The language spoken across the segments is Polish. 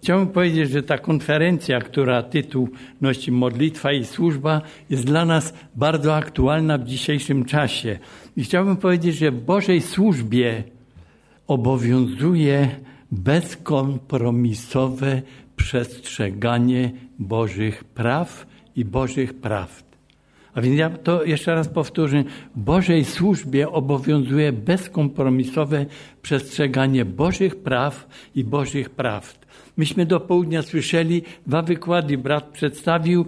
Chciałbym powiedzieć, że ta konferencja, która tytuł nosi Modlitwa i służba, jest dla nas bardzo aktualna w dzisiejszym czasie. I chciałbym powiedzieć, że w Bożej służbie obowiązuje bezkompromisowe przestrzeganie Bożych praw i Bożych prawd. A więc ja to jeszcze raz powtórzę. W Bożej służbie obowiązuje bezkompromisowe przestrzeganie Bożych praw i Bożych prawd. Myśmy do południa słyszeli 2 wykłady. Brat przedstawił,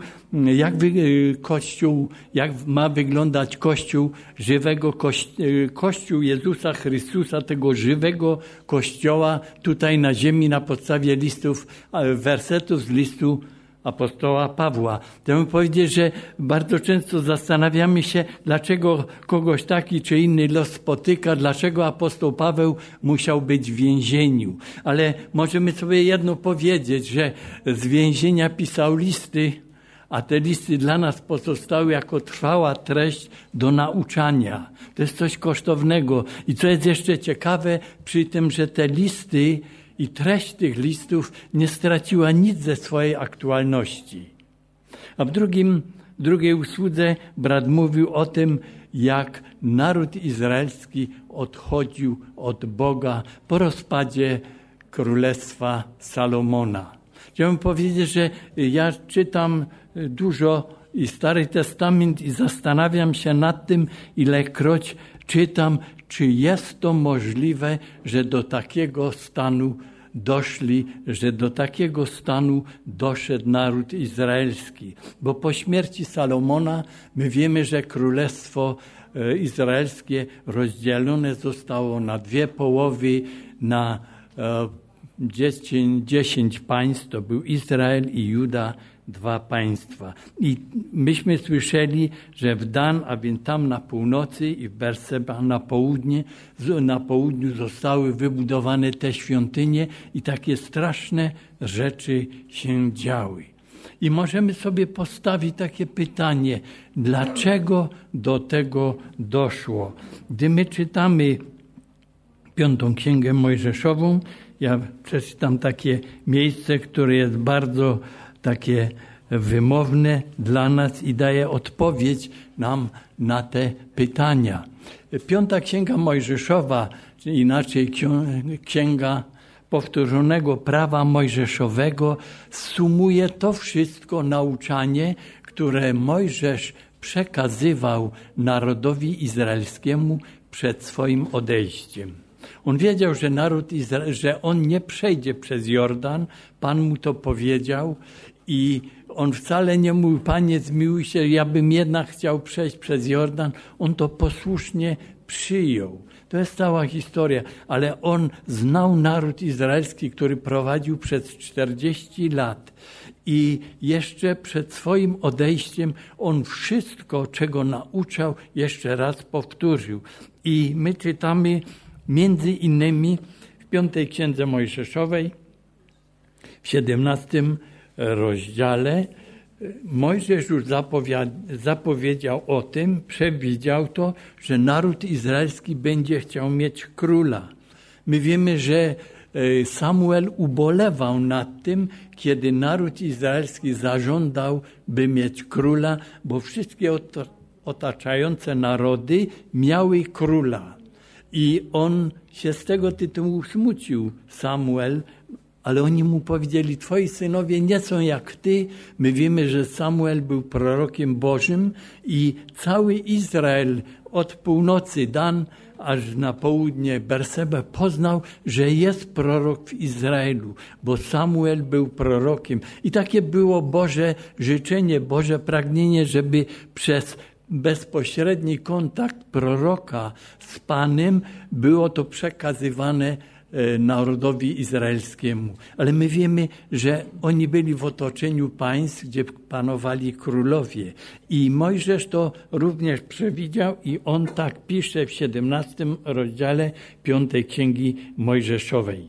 jak ma wyglądać Kościół żywego, Kościół Jezusa Chrystusa, tego żywego Kościoła tutaj na ziemi na podstawie wersetów z listu apostoła Pawła. Chciałbym powiedzieć, że bardzo często zastanawiamy się, dlaczego kogoś taki czy inny los spotyka, dlaczego apostoł Paweł musiał być w więzieniu. Ale możemy sobie jedno powiedzieć, że z więzienia pisał listy, a te listy dla nas pozostały jako trwała treść do nauczania. To jest coś kosztownego. I co jest jeszcze ciekawe przy tym, że te listy i treść tych listów nie straciła nic ze swojej aktualności. A w drugiej usłudze brat mówił o tym, jak naród izraelski odchodził od Boga po rozpadzie królestwa Salomona. Chciałbym powiedzieć, że ja czytam dużo i Stary Testament i zastanawiam się nad tym, ilekroć czytam, czy jest to możliwe, że do takiego stanu doszli, że do takiego stanu doszedł naród izraelski. Bo po śmierci Salomona my wiemy, że królestwo izraelskie rozdzielone zostało na 2 połowy, na 10 państw, to był Izrael i Juda, 2 państwa. I myśmy słyszeli, że w Dan, a więc tam na północy i w Berseba na południu zostały wybudowane te świątynie i takie straszne rzeczy się działy. I możemy sobie postawić takie pytanie, dlaczego do tego doszło? Gdy my czytamy 5. Księgę Mojżeszową, ja przeczytam takie miejsce, które jest bardzo takie wymowne dla nas i daje odpowiedź nam na te pytania. 5. Księga Mojżeszowa, czy inaczej Księga Powtórzonego Prawa Mojżeszowego, sumuje to wszystko nauczanie, które Mojżesz przekazywał narodowi izraelskiemu przed swoim odejściem. On wiedział, że że on nie przejdzie przez Jordan. Pan mu to powiedział i on wcale nie mówił, Panie, zmiłuj się, ja bym jednak chciał przejść przez Jordan. On to posłusznie przyjął. To jest cała historia, ale on znał naród izraelski, który prowadził przez 40 lat. I jeszcze przed swoim odejściem on wszystko, czego nauczał, jeszcze raz powtórzył. I my czytamy między innymi w 5. Księdze Mojżeszowej, w 17 rozdziale, Mojżesz już zapowiedział o tym, przewidział to, że naród izraelski będzie chciał mieć króla. My wiemy, że Samuel ubolewał nad tym, kiedy naród izraelski zażądał, by mieć króla, bo wszystkie otaczające narody miały króla. I on się z tego tytułu smucił, Samuel, ale oni mu powiedzieli, twoi synowie nie są jak ty. My wiemy, że Samuel był prorokiem Bożym i cały Izrael od północy Dan aż na południe Bersebę poznał, że jest prorok w Izraelu, bo Samuel był prorokiem. I takie było Boże życzenie, Boże pragnienie, żeby przez bezpośredni kontakt proroka z Panem było to przekazywane narodowi izraelskiemu. Ale my wiemy, że oni byli w otoczeniu państw, gdzie panowali królowie. I Mojżesz to również przewidział i on tak pisze w 17 rozdziale 5 Księgi Mojżeszowej.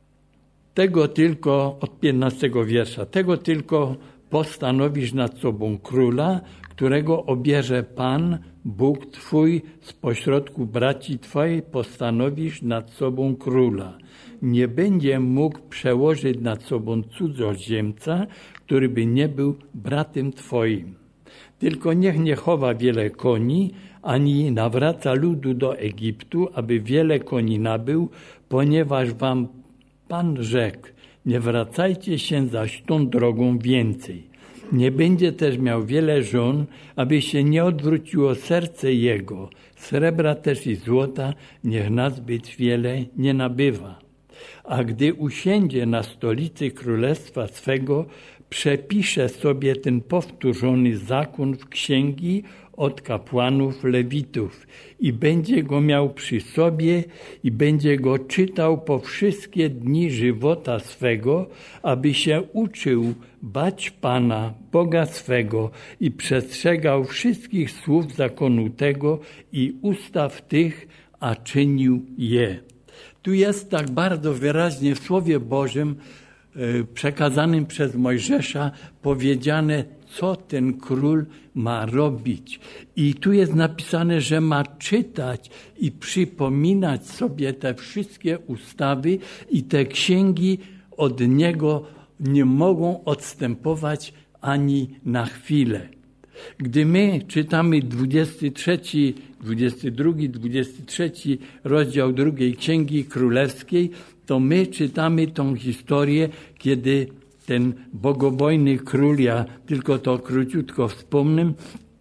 Tego tylko, od 15 wiersza, tego tylko postanowisz nad sobą króla, którego obierze Pan, Bóg Twój, spośrodku braci Twojej postanowisz nad sobą króla. Nie będzie mógł przełożyć nad sobą cudzoziemca, który by nie był bratem Twoim. Tylko niech nie chowa wiele koni, ani nawraca ludu do Egiptu, aby wiele koni nabył, ponieważ wam Pan rzekł, nie wracajcie się zaś tą drogą więcej. Nie będzie też miał wiele żon, aby się nie odwróciło serce jego. Srebra też i złota niech nazbyt wiele nie nabywa. A gdy usiędzie na stolicy królestwa swego, przepisze sobie ten powtórzony zakon w księgi od kapłanów Lewitów i będzie go miał przy sobie i będzie go czytał po wszystkie dni żywota swego, aby się uczył bać Pana, Boga swego i przestrzegał wszystkich słów zakonu tego i ustaw tych, a czynił je. Tu jest tak bardzo wyraźnie w Słowie Bożym przekazanym przez Mojżesza powiedziane, co ten król ma robić. I tu jest napisane, że ma czytać i przypominać sobie te wszystkie ustawy i te księgi od niego nie mogą odstępować ani na chwilę. Gdy my czytamy 23, 22, 23 rozdział drugiej Księgi Królewskiej, to my czytamy tą historię, kiedy ten bogobojny król, ja tylko to króciutko wspomnę,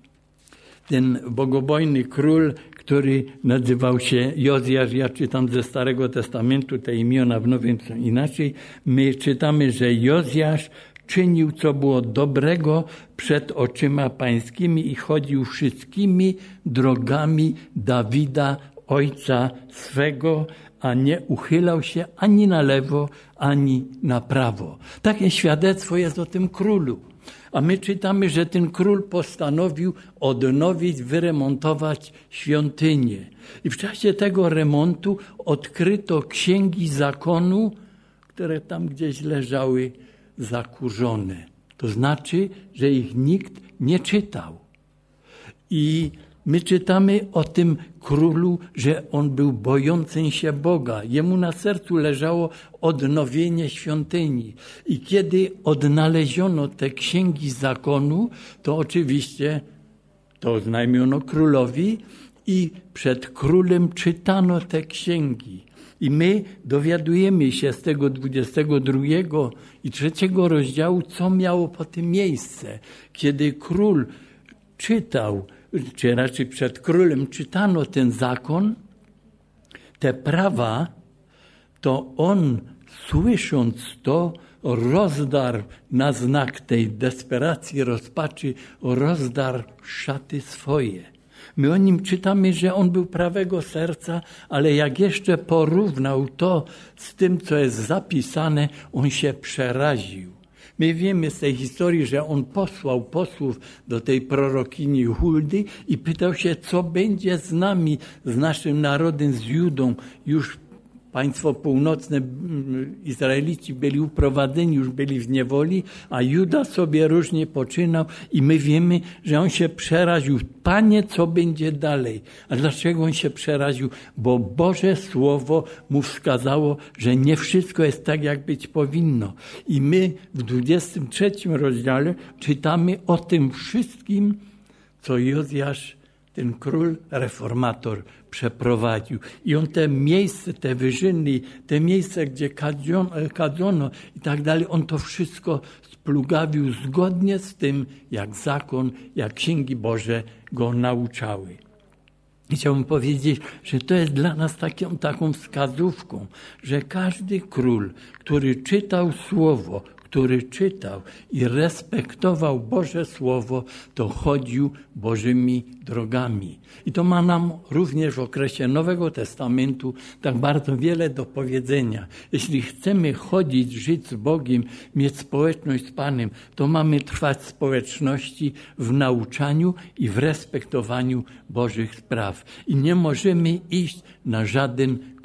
ten bogobojny król, który nazywał się Jozjasz, ja czytam ze Starego Testamentu, te imiona w Nowym są inaczej, my czytamy, że Jozjasz czynił, co było dobrego przed oczyma pańskimi i chodził wszystkimi drogami Dawida, ojca swego, a nie uchylał się ani na lewo, ani na prawo. Takie świadectwo jest o tym królu. A my czytamy, że ten król postanowił odnowić, wyremontować świątynię. I w czasie tego remontu odkryto księgi zakonu, które tam gdzieś leżały zakurzone. To znaczy, że ich nikt nie czytał. I my czytamy o tym królu, że on był bojącym się Boga. Jemu na sercu leżało odnowienie świątyni. I kiedy odnaleziono te księgi zakonu, to oczywiście to oznajmiono królowi i przed królem czytano te księgi. I my dowiadujemy się z tego 22 i 3 rozdziału, co miało po tym miejsce. Kiedy król czytał, czy raczej przed królem czytano ten zakon, te prawa, to on, słysząc to, rozdarł na znak tej desperacji, rozpaczy, rozdarł szaty swoje. My o nim czytamy, że on był prawego serca, ale jak jeszcze porównał to z tym, co jest zapisane, on się przeraził. My wiemy z tej historii, że on posłał posłów do tej prorokini Huldy i pytał się, co będzie z nami, z naszym narodem, z Judą. Już państwo północne, Izraelici byli uprowadzeni, już byli w niewoli, a Juda sobie różnie poczynał i my wiemy, że on się przeraził. Panie, co będzie dalej? A dlaczego on się przeraził? Bo Boże Słowo mu wskazało, że nie wszystko jest tak, jak być powinno. I my w 23 rozdziale czytamy o tym wszystkim, co Jozjasz, ten król reformator, przeprowadził. I on te miejsce, te wyżyny, te miejsca, gdzie kadzono i tak dalej, on to wszystko splugawił zgodnie z tym, jak zakon, jak księgi Boże go nauczały. I chciałbym powiedzieć, że to jest dla nas taką wskazówką, że każdy król, który czytał Słowo, który czytał i respektował Boże Słowo, to chodził Bożymi drogami. I to ma nam również w okresie Nowego Testamentu tak bardzo wiele do powiedzenia. Jeśli chcemy chodzić, żyć z Bogiem, mieć społeczność z Panem, to mamy trwać w społeczności, w nauczaniu i w respektowaniu Bożych spraw. I nie możemy iść na żaden kompromis.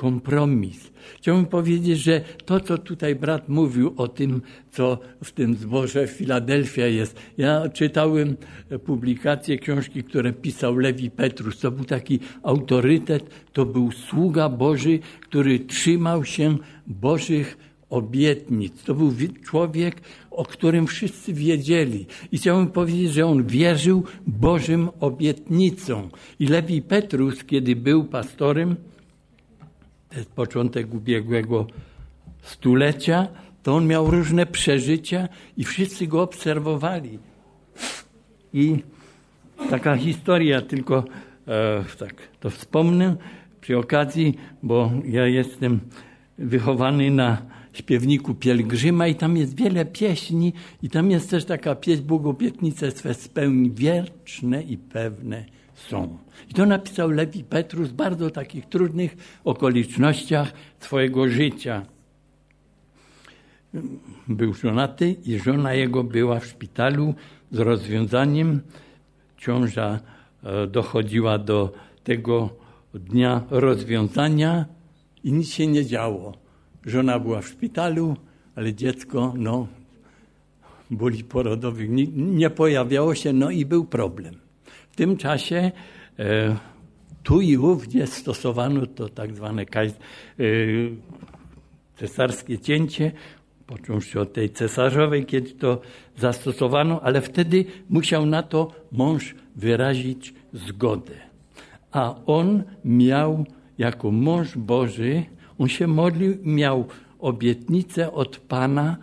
kompromis. Chciałbym powiedzieć, że to, co tutaj brat mówił o tym, co w tym zborze Filadelfia jest. Ja czytałem publikacje, książki, które pisał Lewi Petrus. To był taki autorytet, to był sługa Boży, który trzymał się Bożych obietnic. To był człowiek, o którym wszyscy wiedzieli. I chciałbym powiedzieć, że on wierzył Bożym obietnicom. I Lewi Petrus, kiedy był pastorem, to jest początek ubiegłego stulecia, to on miał różne przeżycia i wszyscy go obserwowali. I taka historia, tylko tak to wspomnę przy okazji, bo ja jestem wychowany na śpiewniku Pielgrzyma i tam jest wiele pieśni i tam jest też taka pieśń Bóg obietnice swe spełni, wieczne i pewne są. I to napisał Lewi Petrus w bardzo takich trudnych okolicznościach swojego życia. Był żonaty i żona jego była w szpitalu z rozwiązaniem. Ciąża dochodziła do tego dnia rozwiązania i nic się nie działo. Żona była w szpitalu, ale dziecko, bóli porodowych nie pojawiało się, i był problem. W tym czasie tu i ówdzie stosowano to tak zwane cesarskie cięcie, począwszy od tej cesarzowej, kiedy to zastosowano, ale wtedy musiał na to mąż wyrazić zgodę. A on miał jako mąż Boży, on się modlił, miał obietnicę od Pana,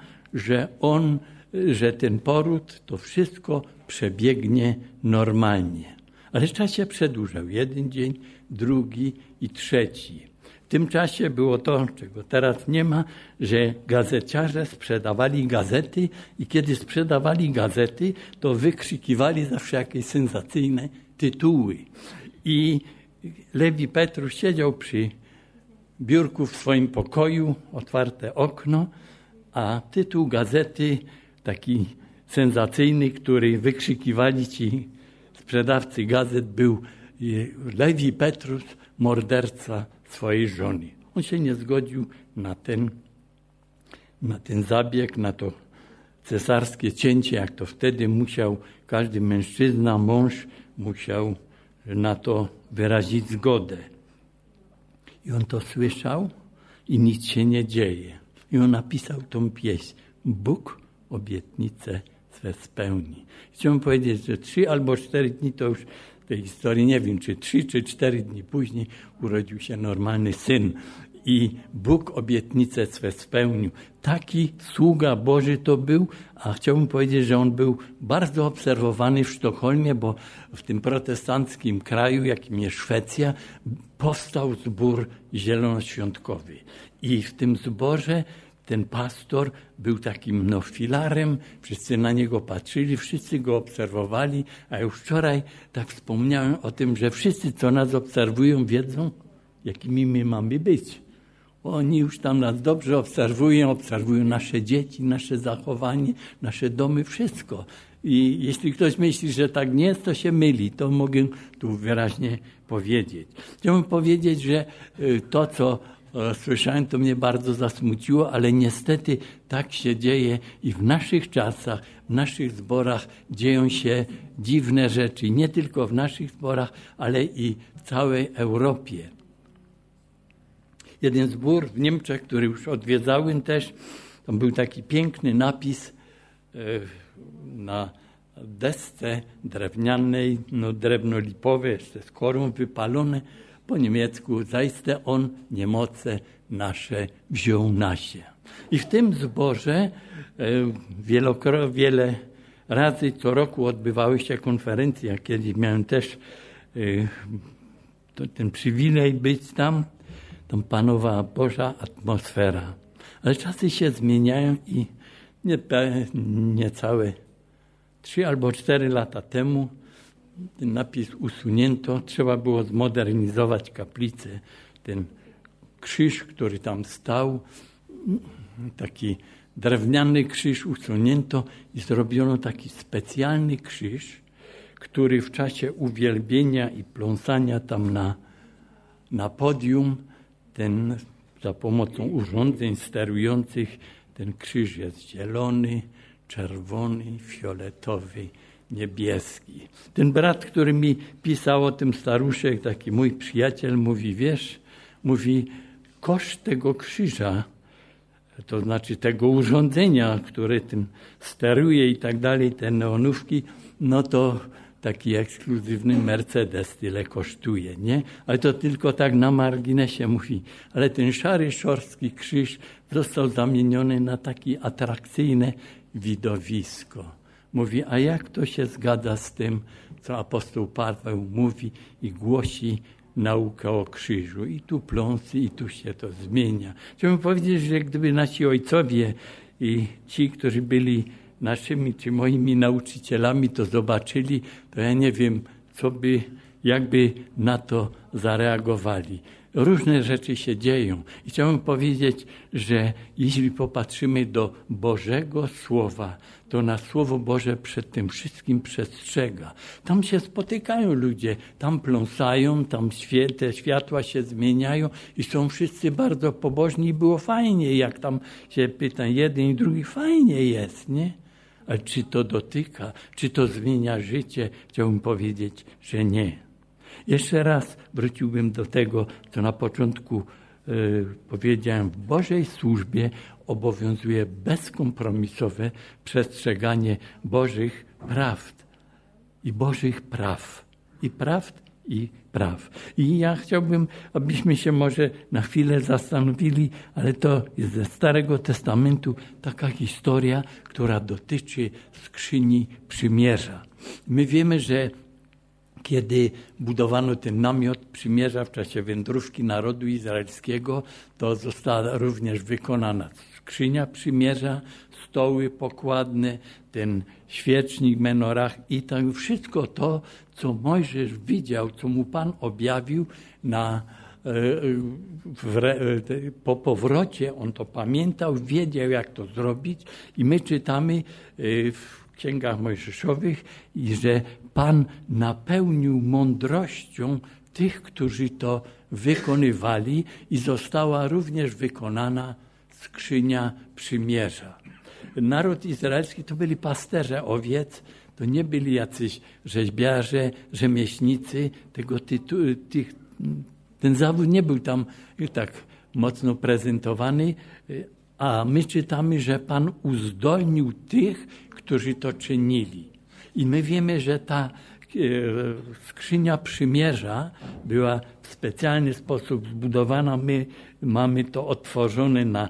że ten poród, to wszystko przebiegnie normalnie. Ale czas się przedłużał. Jeden dzień, drugi i trzeci. W tym czasie było to, czego teraz nie ma, że gazeciarze sprzedawali gazety i kiedy sprzedawali gazety, to wykrzykiwali zawsze jakieś sensacyjne tytuły. I Lewi Petrus siedział przy biurku w swoim pokoju, otwarte okno, a tytuł gazety taki sensacyjny, który wykrzykiwali ci sprzedawcy gazet, był Lewi Petrus, morderca swojej żony. On się nie zgodził na ten zabieg, na to cesarskie cięcie, jak to wtedy musiał każdy mężczyzna, mąż musiał na to wyrazić zgodę. I on to słyszał i nic się nie dzieje. I on napisał tą pieśń. Bóg obietnice swe spełni. Chciałbym powiedzieć, że 3 albo 4 dni to już w tej historii, nie wiem, czy 3 czy 4 dni później urodził się normalny syn. I Bóg obietnice swe spełnił. Taki sługa Boży to był, a chciałbym powiedzieć, że on był bardzo obserwowany w Sztokholmie, bo w tym protestanckim kraju, jakim jest Szwecja, powstał zbór zielonoświątkowy. I w tym zborze ten pastor był takim filarem, wszyscy na niego patrzyli, wszyscy go obserwowali, a już wczoraj tak wspomniałem o tym, że wszyscy, co nas obserwują, wiedzą, jakimi my mamy być. Oni już tam nas dobrze obserwują nasze dzieci, nasze zachowanie, nasze domy, wszystko. I jeśli ktoś myśli, że tak nie jest, to się myli. To mogę tu wyraźnie powiedzieć. Chciałbym powiedzieć, że to, co słyszałem, to mnie bardzo zasmuciło, ale niestety tak się dzieje i w naszych czasach, w naszych zborach dzieją się dziwne rzeczy. Nie tylko w naszych zborach, ale i w całej Europie. Jeden zbór w Niemczech, który już odwiedzałem też, tam był taki piękny napis na desce drewnianej, drewno lipowe, jeszcze z korą wypalone, po niemiecku, zaiste on niemoce nasze wziął nasie. I w tym zborze wiele razy co roku odbywały się konferencje, kiedy miałem też ten przywilej być tam panowała Boża atmosfera. Ale czasy się zmieniają i niecałe 3 albo 4 lata temu ten napis usunięto. Trzeba było zmodernizować kaplicę. Ten krzyż, który tam stał, taki drewniany krzyż usunięto i zrobiono taki specjalny krzyż, który w czasie uwielbienia i pląsania tam na podium za pomocą urządzeń sterujących ten krzyż jest zielony, czerwony, fioletowy, niebieski. Ten brat, który mi pisał o tym, staruszek, taki mój przyjaciel, mówi, wiesz, mówi, koszt tego krzyża, to znaczy tego urządzenia, które tym steruje i tak dalej, te neonówki, no to taki ekskluzywny Mercedes tyle kosztuje, nie? Ale to tylko tak na marginesie mówi. Ale ten szary, szorstki krzyż został zamieniony na takie atrakcyjne widowisko. Mówi, a jak to się zgadza z tym, co apostoł Paweł mówi i głosi naukę o krzyżu. I tu pląsy, i tu się to zmienia. Chciałbym powiedzieć, że gdyby nasi ojcowie i ci, którzy byli naszymi czy moimi nauczycielami, to zobaczyli, to ja nie wiem, jakby na to zareagowali. Różne rzeczy się dzieją. I chciałbym powiedzieć, że jeśli popatrzymy do Bożego Słowa, to nas Słowo Boże przed tym wszystkim przestrzega. Tam się spotykają ludzie, tam pląsają, tam te światła się zmieniają i są wszyscy bardzo pobożni i było fajnie, jak tam się pyta jeden i drugi, fajnie jest, nie? Ale czy to dotyka, czy to zmienia życie? Chciałbym powiedzieć, że nie. Jeszcze raz wróciłbym do tego, co na początku powiedziałem. W Bożej służbie obowiązuje bezkompromisowe przestrzeganie Bożych prawd i Bożych praw. I prawd, i praw. I ja chciałbym, abyśmy się może na chwilę zastanowili, ale to jest ze Starego Testamentu taka historia, która dotyczy skrzyni przymierza. My wiemy, że kiedy budowano ten namiot przymierza w czasie wędrówki narodu izraelskiego, to została również wykonana skrzynia przymierza, stoły pokładne, ten świecznik, menorach i tak wszystko to, co Mojżesz widział, co mu Pan objawił po powrocie, on to pamiętał, wiedział, jak to zrobić i my czytamy w Księgach Mojżeszowych, że Pan napełnił mądrością tych, którzy to wykonywali i została również wykonana skrzynia przymierza. Naród izraelski to byli pasterze owiec, to nie byli jacyś rzeźbiarze, rzemieślnicy, ten zawód nie był tam tak mocno prezentowany, a my czytamy, że Pan uzdolnił tych, którzy to czynili. I my wiemy, że ta skrzynia przymierza była w specjalny sposób zbudowana. My mamy to odtworzone na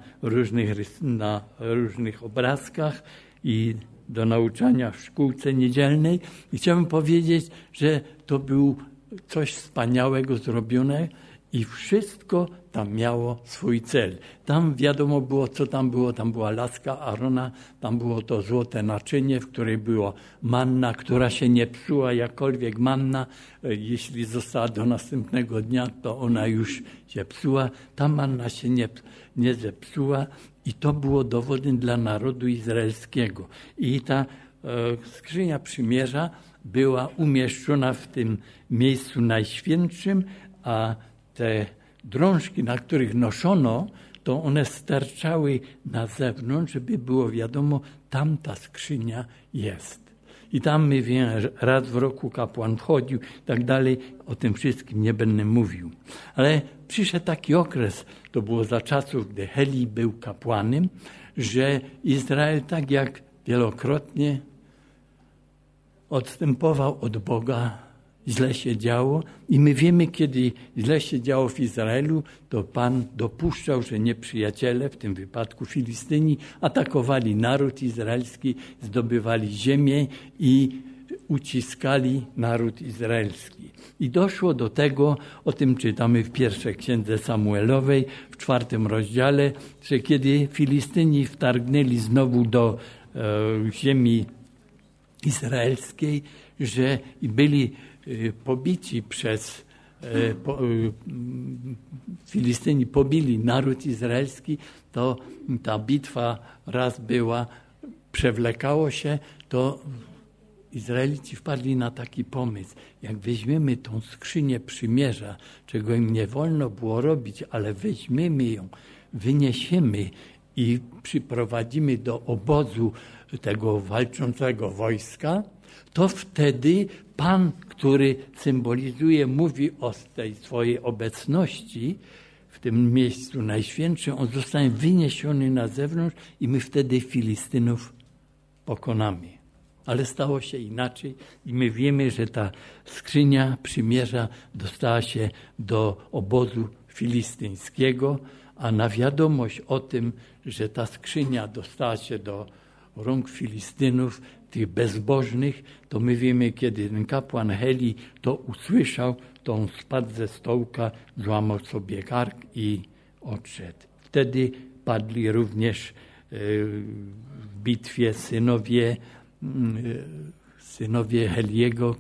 różnych obrazkach i do nauczania w szkółce niedzielnej. I chciałbym powiedzieć, że to był coś wspaniałego zrobione i wszystko tam miało swój cel. Tam wiadomo było, co tam było. Tam była laska Arona, tam było to złote naczynie, w której była manna, która się nie psuła, jakkolwiek manna, jeśli została do następnego dnia, to ona już się psuła. Ta manna się nie zepsuła i to było dowodem dla narodu izraelskiego. I ta skrzynia przymierza była umieszczona w tym miejscu najświętszym, a te drążki, na których noszono, to one sterczały na zewnątrz, żeby było wiadomo, tam ta skrzynia jest. I tam my wiemy, że raz w roku kapłan wchodził i tak dalej. O tym wszystkim nie będę mówił. Ale przyszedł taki okres, to było za czasów, gdy Heli był kapłanem, że Izrael tak jak wielokrotnie odstępował od Boga, źle się działo i my wiemy, kiedy źle się działo w Izraelu, to Pan dopuszczał, że nieprzyjaciele, w tym wypadku Filistyni, atakowali naród izraelski, zdobywali ziemię i uciskali naród izraelski. I doszło do tego, o tym czytamy w pierwszej księdze Samuelowej, w 4 rozdziale, że kiedy Filistyni wtargnęli znowu do ziemi izraelskiej, że byli pobici Filistyni pobili naród izraelski, to ta bitwa raz była, przewlekało się, to Izraelici wpadli na taki pomysł, jak weźmiemy tą skrzynię przymierza, czego im nie wolno było robić, ale weźmiemy ją, wyniesiemy i przyprowadzimy do obozu tego walczącego wojska, to wtedy Pan, który symbolizuje, mówi o tej swojej obecności w tym miejscu najświętszym, on zostanie wyniesiony na zewnątrz i my wtedy Filistynów pokonamy. Ale stało się inaczej i my wiemy, że ta skrzynia przymierza dostała się do obozu filistyńskiego, a na wiadomość o tym, że ta skrzynia dostała się do rąk Filistynów, tych bezbożnych, to my wiemy, kiedy ten kapłan Heli to usłyszał, to on spadł ze stołka, złamał sobie kark i odszedł. Wtedy padli również w bitwie synowie Heliego,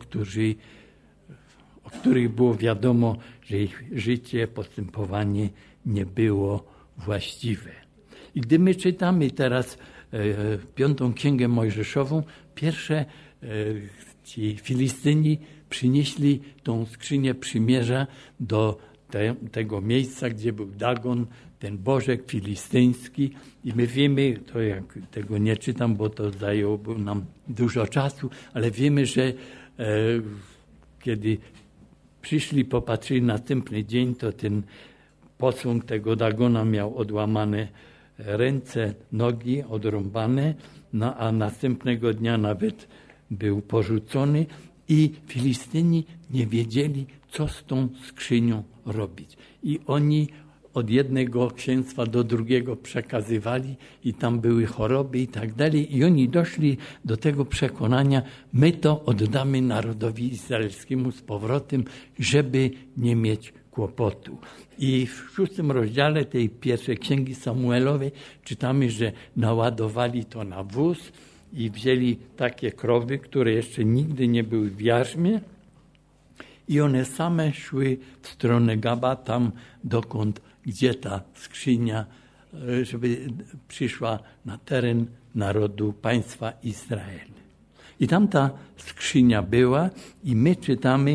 o których było wiadomo, że ich życie, postępowanie nie było właściwe. I gdy my czytamy teraz 5. Księgę Mojżeszową, pierwsze ci Filistyni przynieśli tą skrzynię przymierza do tego miejsca, gdzie był Dagon, ten bożek filistyński. I my wiemy, to jak tego nie czytam, bo to zajęłoby nam dużo czasu, ale wiemy, że kiedy przyszli, popatrzyli następny dzień, to ten posąg tego Dagona miał odłamane ręce, nogi odrąbane, a następnego dnia nawet był porzucony i Filistyni nie wiedzieli, co z tą skrzynią robić. I oni od jednego księstwa do drugiego przekazywali i tam były choroby i tak dalej. I oni doszli do tego przekonania, my to oddamy narodowi izraelskiemu z powrotem, żeby nie mieć kłopotu. I w 6 rozdziale tej pierwszej Księgi Samuelowej czytamy, że naładowali to na wóz i wzięli takie krowy, które jeszcze nigdy nie były w jarzmie i one same szły w stronę Gaba, tam gdzie ta skrzynia, żeby przyszła na teren narodu, państwa Izrael. I tam ta skrzynia była i my czytamy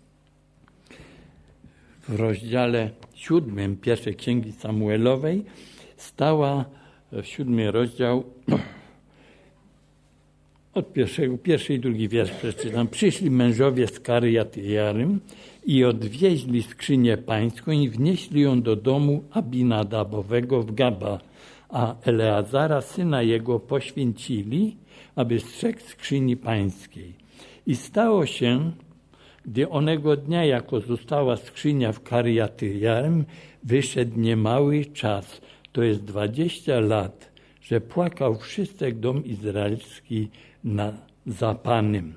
w rozdziale 7 pierwszej Księgi Samuelowej, stała 7 rozdział od pierwszy i drugi wiersz przeczytam. Przyszli mężowie z Kiriat-Jearym i odwieźli skrzynię pańską i wnieśli ją do domu Abinadabowego w Gaba, a Eleazara, syna jego, poświęcili, aby strzegł skrzyni pańskiej. I stało się, gdy onego dnia, jako została skrzynia w Kiriat-Jearym, wyszedł niemały czas, to jest 20 lat, że płakał wszystek dom izraelski za Panem.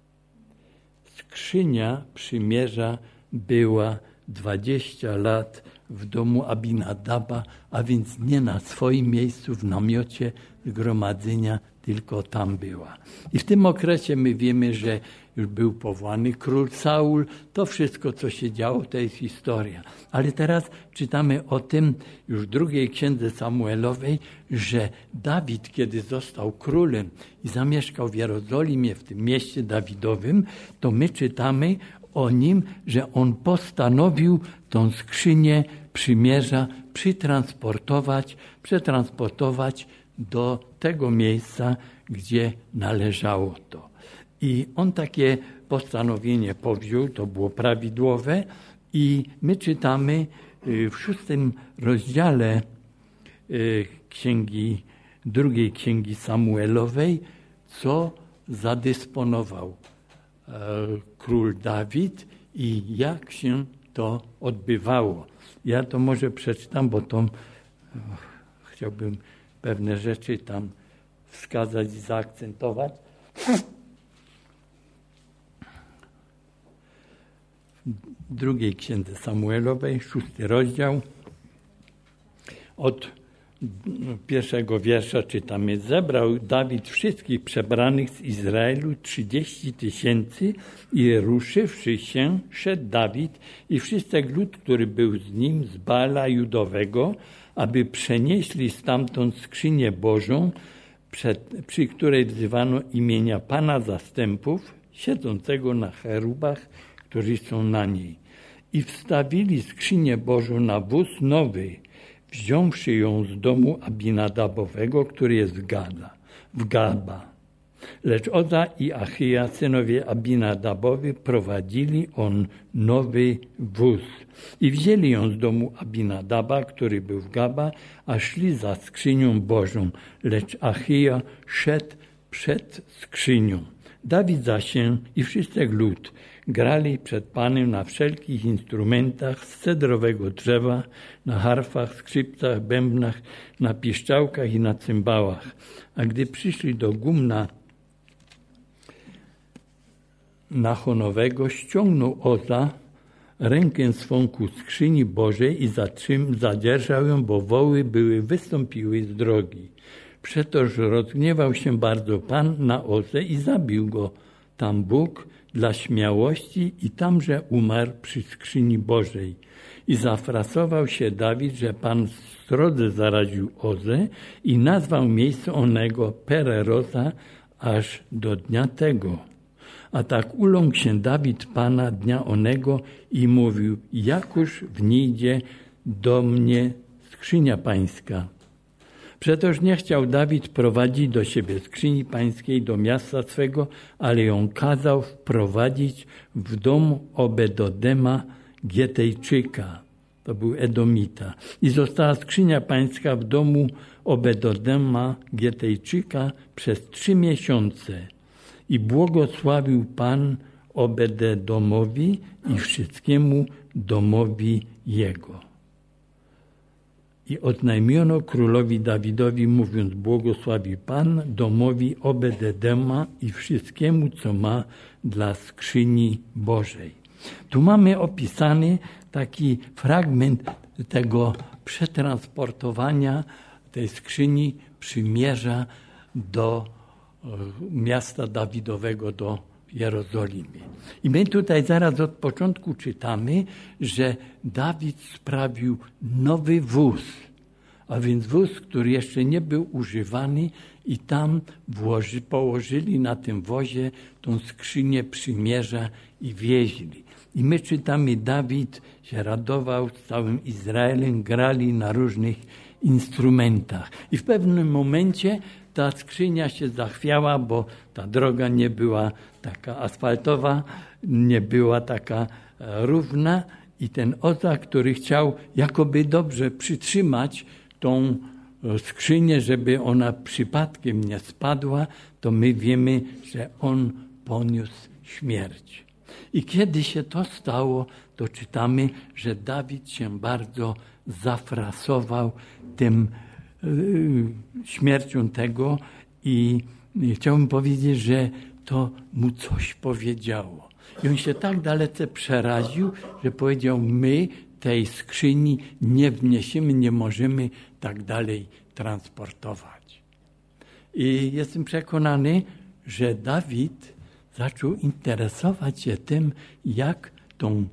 Skrzynia przymierza była 20 lat w domu Abinadaba, a więc nie na swoim miejscu w namiocie zgromadzenia, tylko tam była. I w tym okresie my wiemy, że już był powołany król Saul. To wszystko, co się działo, to jest historia. Ale teraz czytamy o tym już w drugiej Księdze Samuelowej, że Dawid, kiedy został królem i zamieszkał w Jerozolimie, w tym mieście Dawidowym, to my czytamy o nim, że on postanowił tą skrzynię przymierza przetransportować do tego miejsca, gdzie należało to. I on takie postanowienie powziął, to było prawidłowe i my czytamy w 6 rozdziale drugiej Księgi Samuelowej, co zadysponował król Dawid i jak się to odbywało. Ja to może przeczytam, bo to chciałbym pewne rzeczy tam wskazać i zaakcentować. W drugiej Księdze Samuelowej, 6 rozdział, od 1 wiersza czytamy: zebrał Dawid wszystkich przebranych z Izraelu 30 000 i ruszywszy się, szedł Dawid i wszyscy lud, który był z nim, z Baala Judowego, aby przenieśli stamtąd skrzynię Bożą, przy której wzywano imienia Pana zastępów, siedzącego na cherubach, którzy są na niej. I wstawili skrzynię Bożą na wóz nowy, wziąwszy ją z domu Abinadabowego, który jest w Gaba. Lecz Oza i Achija, synowie Abinadabowi, prowadzili on nowy wóz i wzięli ją z domu Abinadaba, który był w Gaba, a szli za skrzynią Bożą, lecz Achija szedł przed skrzynią. Dawid zaś i wszyscy lud grali przed Panem na wszelkich instrumentach z cedrowego drzewa, na harfach, skrzypcach, bębnach, na piszczałkach i na cymbałach. A gdy przyszli do gumna Nachonowego, ściągnął Oza rękę swą ku skrzyni Bożej i zadzierżał ją, bo woły wystąpiły z drogi. Przetoż rozgniewał się bardzo Pan na Ozę i zabił go tam Bóg dla śmiałości i tamże umarł przy skrzyni Bożej. I zafrasował się Dawid, że Pan srodze zaraził Ozę i nazwał miejsce onego Pereroza aż do dnia tego. A tak uląkł się Dawid Pana dnia onego i mówił, jakuż wniedzie do mnie skrzynia pańska. Przetoż nie chciał Dawid prowadzić do siebie skrzyni pańskiej do miasta swego, ale ją kazał wprowadzić w dom Obededoma Gietejczyka. To był Edomita. I została skrzynia pańska w domu Obededoma Gietejczyka przez 3 miesiące. I błogosławił Pan Obededomowi i wszystkiemu domowi jego. I odnajmiono królowi Dawidowi, mówiąc, błogosławi Pan domowi Obededoma i wszystkiemu, co ma dla skrzyni Bożej. Tu mamy opisany taki fragment tego przetransportowania tej skrzyni przymierza do miasta Dawidowego, do Jerozolimy. I my tutaj zaraz od początku czytamy, że Dawid sprawił nowy wóz, a więc wóz, który jeszcze nie był używany i tam położyli na tym wozie tą skrzynię przymierza i wieźli. I my czytamy, Dawid się radował z całym Izraelem, grali na różnych instrumentach. I w pewnym momencie ta skrzynia się zachwiała, bo ta droga nie była taka asfaltowa, nie była taka równa i ten Oza, który chciał jakoby dobrze przytrzymać tą skrzynię, żeby ona przypadkiem nie spadła, to my wiemy, że on poniósł śmierć. I kiedy się to stało, to czytamy, że Dawid się bardzo zafrasował tym śmiercią tego i chciałbym powiedzieć, że to mu coś powiedziało. I on się tak dalece przeraził, że powiedział, my tej skrzyni nie wniesiemy, nie możemy tak dalej transportować. I jestem przekonany, że Dawid zaczął interesować się tym, jak tą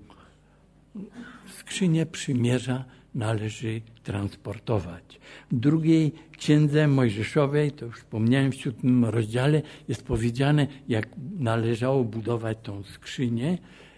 skrzynię przymierza należy transportować. W drugiej księdze Mojżeszowej, to już wspomniałem w 7 rozdziale, jest powiedziane, jak należało budować tą skrzynię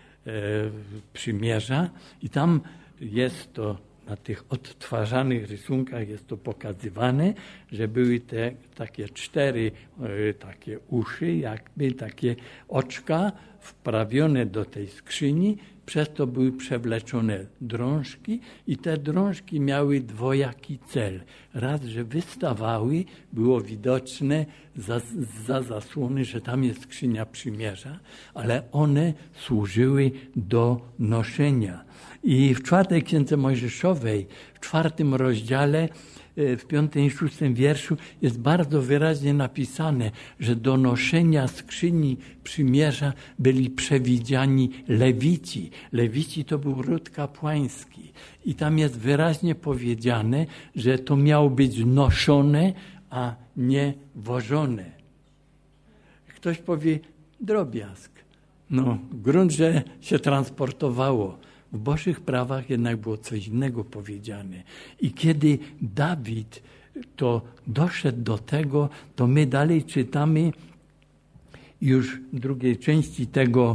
przymierza i tam jest to na tych odtwarzanych rysunkach jest to pokazywane, że były te takie 4 takie uszy, jakby takie oczka wprawione do tej skrzyni, przez to były przewleczone drążki i te drążki miały dwojaki cel. Raz, że wystawały, było widoczne za zasłony, że tam jest skrzynia przymierza, ale one służyły do noszenia. I w 4 księdze Mojżeszowej, w 4 rozdziale, w 5 i 6 wierszu jest bardzo wyraźnie napisane, że do noszenia skrzyni przymierza byli przewidziani Lewici. Lewici to był ród kapłański. I tam jest wyraźnie powiedziane, że to miało być noszone, a nie wożone. Ktoś powie, drobiazg. No, grunt, że się transportowało. W Bożych prawach jednak było coś innego powiedziane. I kiedy Dawid to doszedł do tego, to my dalej czytamy już w drugiej części tego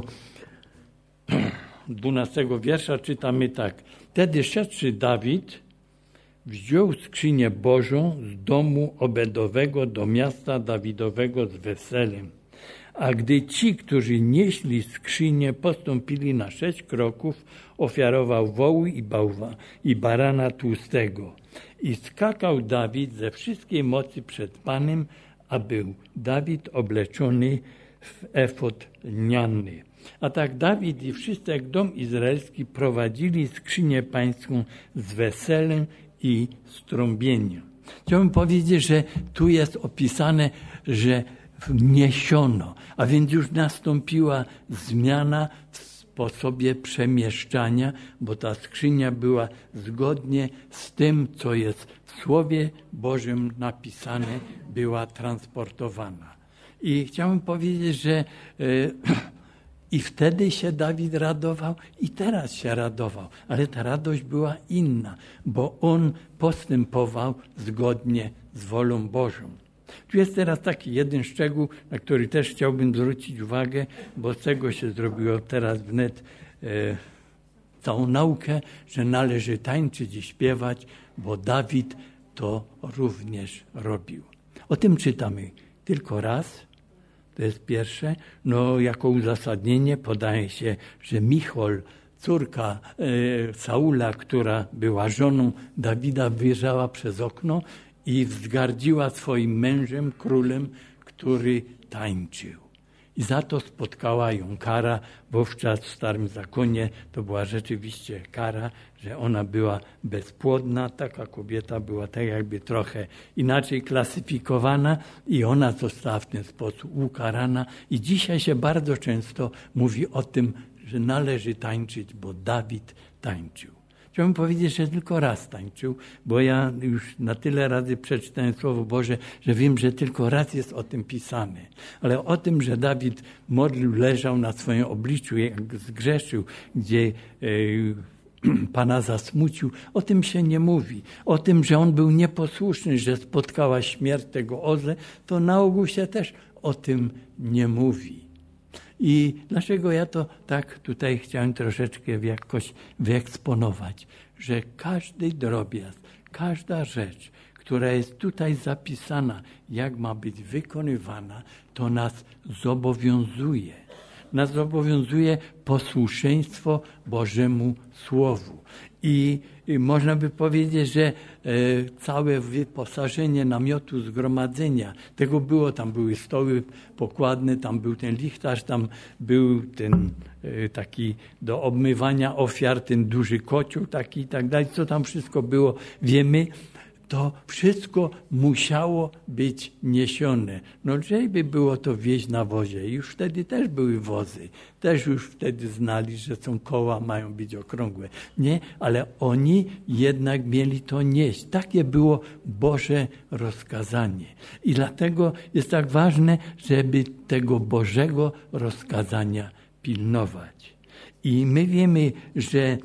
12 wiersza, czytamy tak. Wtedy szedłszy Dawid wziął skrzynię Bożą z domu Obedowego do miasta Dawidowego z weselem. A gdy ci, którzy nieśli skrzynię, postąpili na 6 kroków, ofiarował woły i barana tłustego. I skakał Dawid ze wszystkiej mocy przed Panem, a był Dawid obleczony w efod lniany. A tak Dawid i wszyscy jak dom izraelski prowadzili skrzynię pańską z weselem i z trąbieniem. Chciałbym powiedzieć, że tu jest opisane, że wniesiono, a więc już nastąpiła zmiana w sposobie przemieszczania, bo ta skrzynia była zgodnie z tym, co jest w Słowie Bożym napisane, była transportowana. I chciałbym powiedzieć, że i wtedy się Dawid radował i teraz się radował, ale ta radość była inna, bo on postępował zgodnie z wolą Bożą. Tu jest teraz taki jeden szczegół, na który też chciałbym zwrócić uwagę, bo z tego się zrobiło teraz wnet całą naukę, że należy tańczyć i śpiewać, bo Dawid to również robił. O tym czytamy tylko raz. To jest pierwsze. No, jako uzasadnienie podaje się, że Michol, córka Saula, która była żoną Dawida, wyjrzała przez okno i wzgardziła swoim mężem, królem, który tańczył. I za to spotkała ją kara. Wówczas w Starym Zakonie to była rzeczywiście kara, że ona była bezpłodna. Taka kobieta była tak jakby trochę inaczej klasyfikowana i ona została w ten sposób ukarana. I dzisiaj się bardzo często mówi o tym, że należy tańczyć, bo Dawid tańczył. Chciałbym powiedzieć, że tylko raz tańczył, bo ja już na tyle razy przeczytałem Słowo Boże, że wiem, że tylko raz jest o tym pisane. Ale o tym, że Dawid modlił, leżał na swoim obliczu, jak zgrzeszył, gdzie Pana zasmucił, o tym się nie mówi. O tym, że on był nieposłuszny, że spotkała śmierć tego Ozę, to na ogół się też o tym nie mówi. I dlaczego ja to tak tutaj chciałem troszeczkę jakoś wyeksponować, że każdy drobiazg, każda rzecz, która jest tutaj zapisana, jak ma być wykonywana, to nas zobowiązuje. Nas zobowiązuje posłuszeństwo Bożemu Słowu. I można by powiedzieć, że całe wyposażenie namiotu zgromadzenia, tego było, tam były stoły pokładne, tam był ten lichtarz, tam był ten taki do obmywania ofiar, ten duży kocioł taki i tak dalej, co tam wszystko było, wiemy. To wszystko musiało być niesione. No lżej by było to wieźć na wozie. Już wtedy też były wozy. Też już wtedy znali, że są koła, mają być okrągłe. Nie, ale oni jednak mieli to nieść. Takie było Boże rozkazanie. I dlatego jest tak ważne, żeby tego Bożego rozkazania pilnować. I my wiemy, że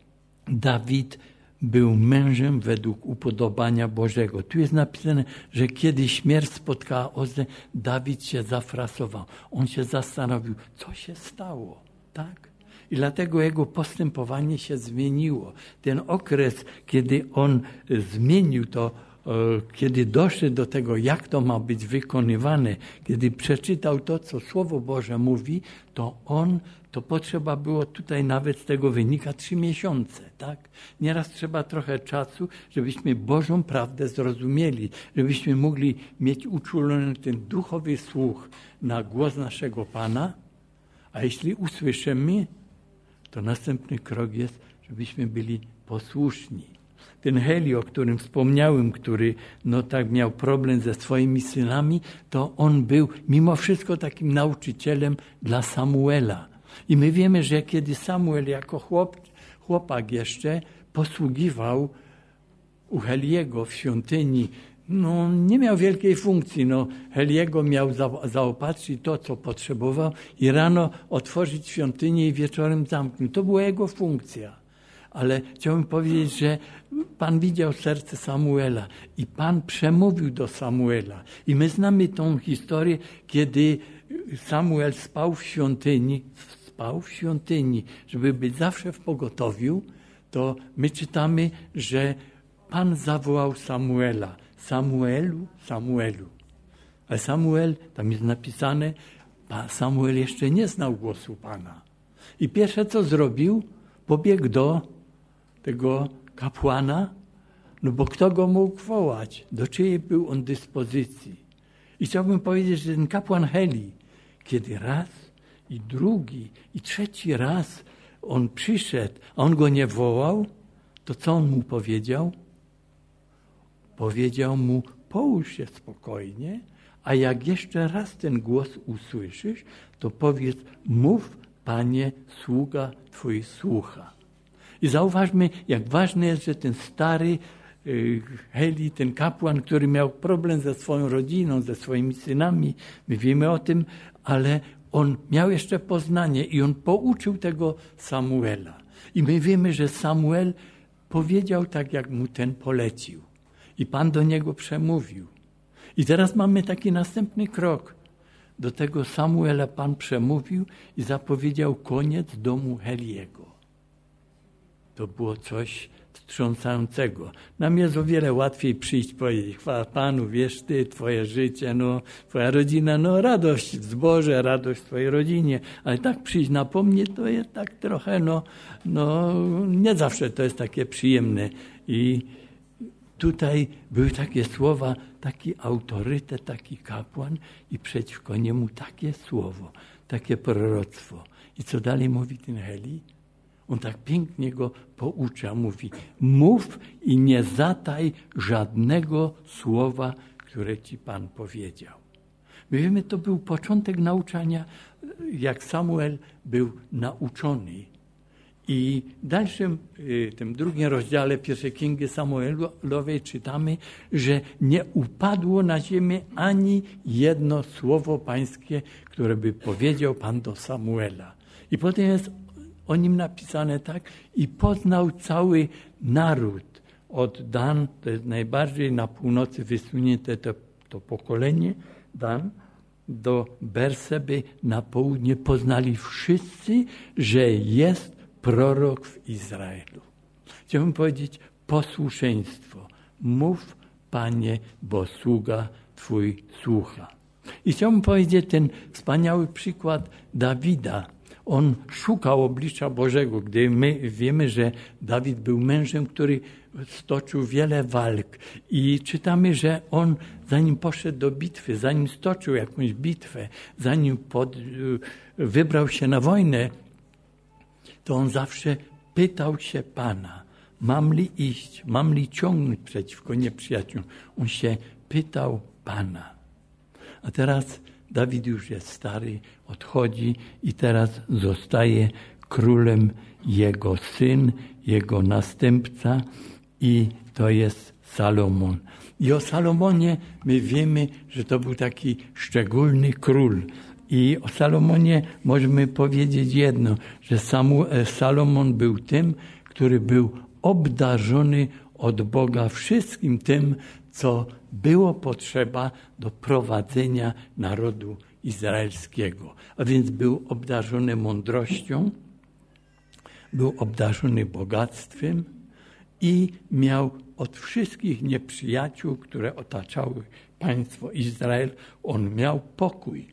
Dawid był mężem według upodobania Bożego. Tu jest napisane, że kiedy śmierć spotkała Ozę, Dawid się zafrasował. On się zastanowił, co się stało, tak? I dlatego jego postępowanie się zmieniło. Ten okres, kiedy on zmienił to, kiedy doszedł do tego, jak to ma być wykonywane, kiedy przeczytał to, co Słowo Boże mówi, to potrzeba było tutaj nawet z tego wynika 3 miesiące, tak? Nieraz trzeba trochę czasu, żebyśmy Bożą prawdę zrozumieli, żebyśmy mogli mieć uczulony ten duchowy słuch na głos naszego Pana, a jeśli usłyszymy, to następny krok jest, żebyśmy byli posłuszni. Ten Heli, o którym wspomniałem, który tak miał problem ze swoimi synami, to on był mimo wszystko takim nauczycielem dla Samuela. I my wiemy, że kiedy Samuel jako chłopak jeszcze posługiwał u Heliego w świątyni, nie miał wielkiej funkcji. Heliego miał zaopatrzyć to, co potrzebował i rano otworzyć świątynię i wieczorem zamknąć. To była jego funkcja. ale chciałbym powiedzieć, że Pan widział serce Samuela i Pan przemówił do Samuela. I my znamy tą historię, kiedy Samuel spał w świątyni, żeby być zawsze w pogotowiu, to my czytamy, że Pan zawołał Samuela. Samuelu, Samuelu. Ale Samuel, tam jest napisane, Samuel jeszcze nie znał głosu Pana. I pierwsze co zrobił, pobiegł do tego kapłana, no bo kto go mógł wołać? Do czyjej był on dyspozycji? I chciałbym powiedzieć, że ten kapłan Heli, kiedy raz i drugi i trzeci raz on przyszedł, a on go nie wołał, to co on mu powiedział? Powiedział mu, połóż się spokojnie, a jak jeszcze raz ten głos usłyszysz, to powiedz, mów, Panie, sługa Twój słucha. I zauważmy, jak ważne jest, że ten stary Heli, ten kapłan, który miał problem ze swoją rodziną, ze swoimi synami, my wiemy o tym, ale on miał jeszcze poznanie i on pouczył tego Samuela. I my wiemy, że Samuel powiedział tak, jak mu ten polecił. I Pan do niego przemówił. I teraz mamy taki następny krok. Do tego Samuela Pan przemówił i zapowiedział koniec domu Heliego. To było coś wstrząsającego. Nam jest o wiele łatwiej przyjść, powiedzieć, chwała Panu, wiesz Ty, Twoje życie, Twoja rodzina, radość w zborze, radość w Twojej rodzinie, ale tak przyjść napomnieć, to jest tak trochę, nie zawsze to jest takie przyjemne. I tutaj były takie słowa, taki autorytet, taki kapłan i przeciwko niemu takie słowo, takie proroctwo. I co dalej mówi ten Heli? On tak pięknie go poucza, mówi, mów i nie zataj żadnego słowa, które ci Pan powiedział. My wiemy, to był początek nauczania, jak Samuel był nauczony. I w dalszym, tym drugim rozdziale pierwszej Księgi Samuelowej czytamy, że nie upadło na ziemię ani jedno słowo pańskie, które by powiedział Pan do Samuela. I potem jest o nim napisane tak, i poznał cały naród od Dan, to jest najbardziej na północy wysunięte to pokolenie, Dan, do Berseby na południe, poznali wszyscy, że jest prorok w Izraelu. Chciałbym powiedzieć posłuszeństwo. Mów, Panie, bo sługa Twój słucha. I chciałbym powiedzieć ten wspaniały przykład Dawida. On szukał oblicza Bożego, gdy my wiemy, że Dawid był mężem, który stoczył wiele walk. I czytamy, że on, zanim poszedł do bitwy, zanim stoczył jakąś bitwę, zanim wybrał się na wojnę, to on zawsze pytał się Pana, mam li iść, mam li ciągnąć przeciwko nieprzyjaciółom. On się pytał Pana. A teraz Dawid już jest stary, odchodzi i teraz zostaje królem jego syn, jego następca i to jest Salomon. I o Salomonie my wiemy, że to był taki szczególny król. I o Salomonie możemy powiedzieć jedno, że Salomon był tym, który był obdarzony od Boga wszystkim tym, co było potrzeba do prowadzenia narodu izraelskiego. A więc był obdarzony mądrością, był obdarzony bogactwem i miał od wszystkich nieprzyjaciół, które otaczały państwo Izrael, on miał pokój.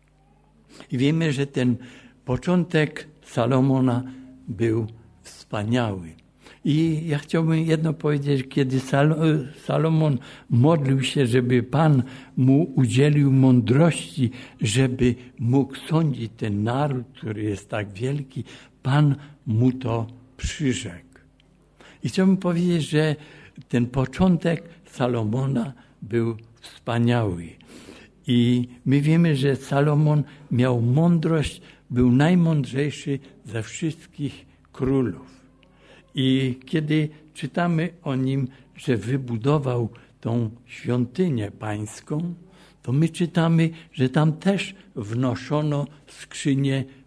I wiemy, że ten początek Salomona był wspaniały. I ja chciałbym jedno powiedzieć, kiedy Salomon modlił się, żeby Pan mu udzielił mądrości, żeby mógł sądzić ten naród, który jest tak wielki, Pan mu to przyrzekł. I chciałbym powiedzieć, że ten początek Salomona był wspaniały. I my wiemy, że Salomon miał mądrość, był najmądrzejszy ze wszystkich królów. I kiedy czytamy o nim, że wybudował tą świątynię pańską, to my czytamy, że tam też wnoszono skrzynię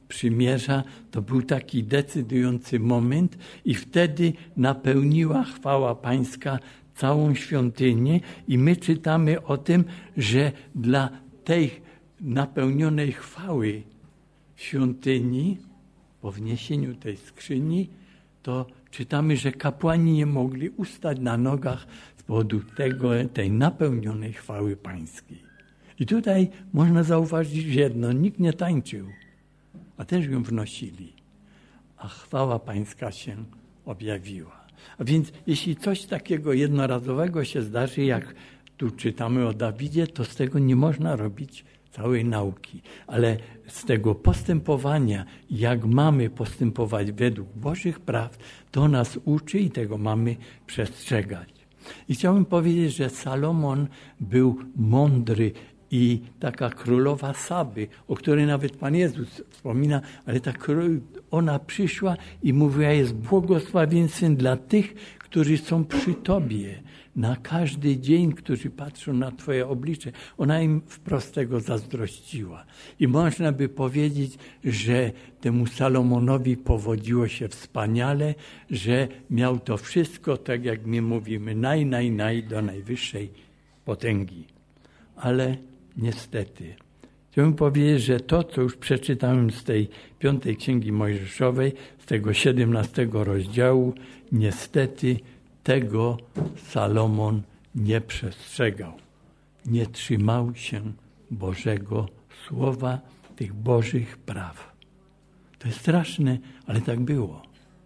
przymierza, to był taki decydujący moment i wtedy napełniła chwała Pańska całą świątynię i my czytamy o tym, że dla tej napełnionej chwały świątyni, po wniesieniu tej skrzyni, to czytamy, że kapłani nie mogli ustać na nogach z powodu tej napełnionej chwały Pańskiej. I tutaj można zauważyć jedno, nikt nie tańczył, a też ją wnosili, a chwała Pańska się objawiła. A więc jeśli coś takiego jednorazowego się zdarzy, jak tu czytamy o Dawidzie, to z tego nie można robić całej nauki. Ale z tego postępowania, jak mamy postępować według Bożych praw, to nas uczy i tego mamy przestrzegać. I chciałbym powiedzieć, że Salomon był mądry i taka królowa Saby, o której nawet Pan Jezus wspomina, ale ona przyszła i mówiła, jest błogosławieństwem dla tych, którzy są przy Tobie. Na każdy dzień, którzy patrzą na Twoje oblicze. Ona im wprost tego zazdrościła. I można by powiedzieć, że temu Salomonowi powodziło się wspaniale, że miał to wszystko, tak jak my mówimy, naj do najwyższej potęgi. Ale niestety, chciałbym powiedzieć, że to, co już przeczytałem z tej 5 Księgi Mojżeszowej, z tego 17 rozdziału, niestety tego Salomon nie przestrzegał. Nie trzymał się Bożego Słowa, tych Bożych praw. To jest straszne, ale tak było.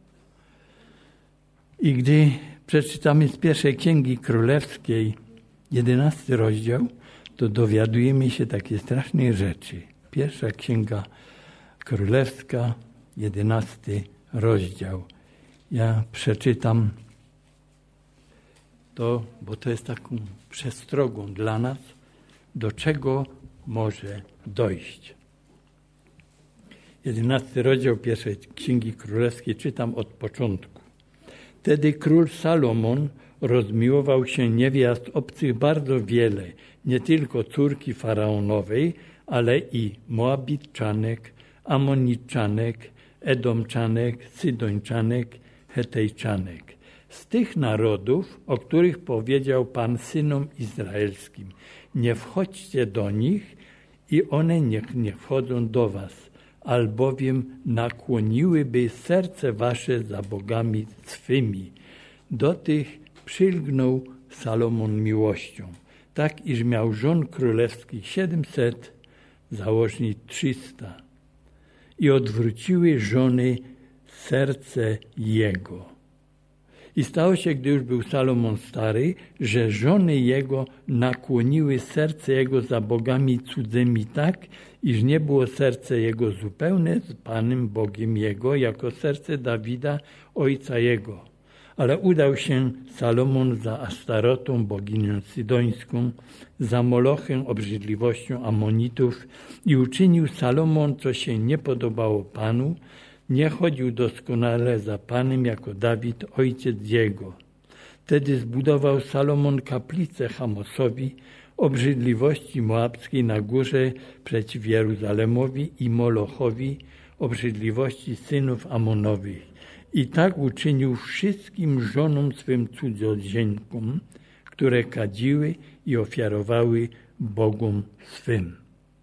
I gdy przeczytamy z 1 Księgi Królewskiej 11 rozdział, to dowiadujemy się takiej strasznej rzeczy. 1 Księga Królewska, 11 rozdział. Ja przeczytam to, bo to jest taką przestrogą dla nas, do czego może dojść. 11 rozdział 1 Księgi Królewskiej czytam od początku. Wtedy król Salomon rozmiłował się niewiast obcych bardzo wiele, nie tylko córki faraonowej, ale i Moabitczanek, Amonitczanek, Edomczanek, Sydończanek, Hetejczanek. Z tych narodów, o których powiedział Pan synom izraelskim, nie wchodźcie do nich i one niech nie wchodzą do was, albowiem nakłoniłyby serce wasze za bogami swymi. Do tych przylgnął Salomon miłością, tak iż miał żon królewskich 700, założni 300. I odwróciły żony serce jego. I stało się, gdy już był Salomon stary, że żony jego nakłoniły serce jego za bogami cudzymi tak, iż nie było serce jego zupełne z Panem Bogiem jego, jako serce Dawida, ojca jego. Ale udał się Salomon za Astarotą, boginią sydońską, za Molochem, obrzydliwością Amonitów i uczynił Salomon, co się nie podobało Panu, nie chodził doskonale za Panem jako Dawid, ojciec jego. Wtedy zbudował Salomon kaplicę Chamosowi, obrzydliwości moabskiej na górze przeciw Jeruzalemowi i Molochowi, obrzydliwości synów Amonowych. I tak uczynił wszystkim żonom swym cudzoziemkom, które kadziły i ofiarowały bogom swym.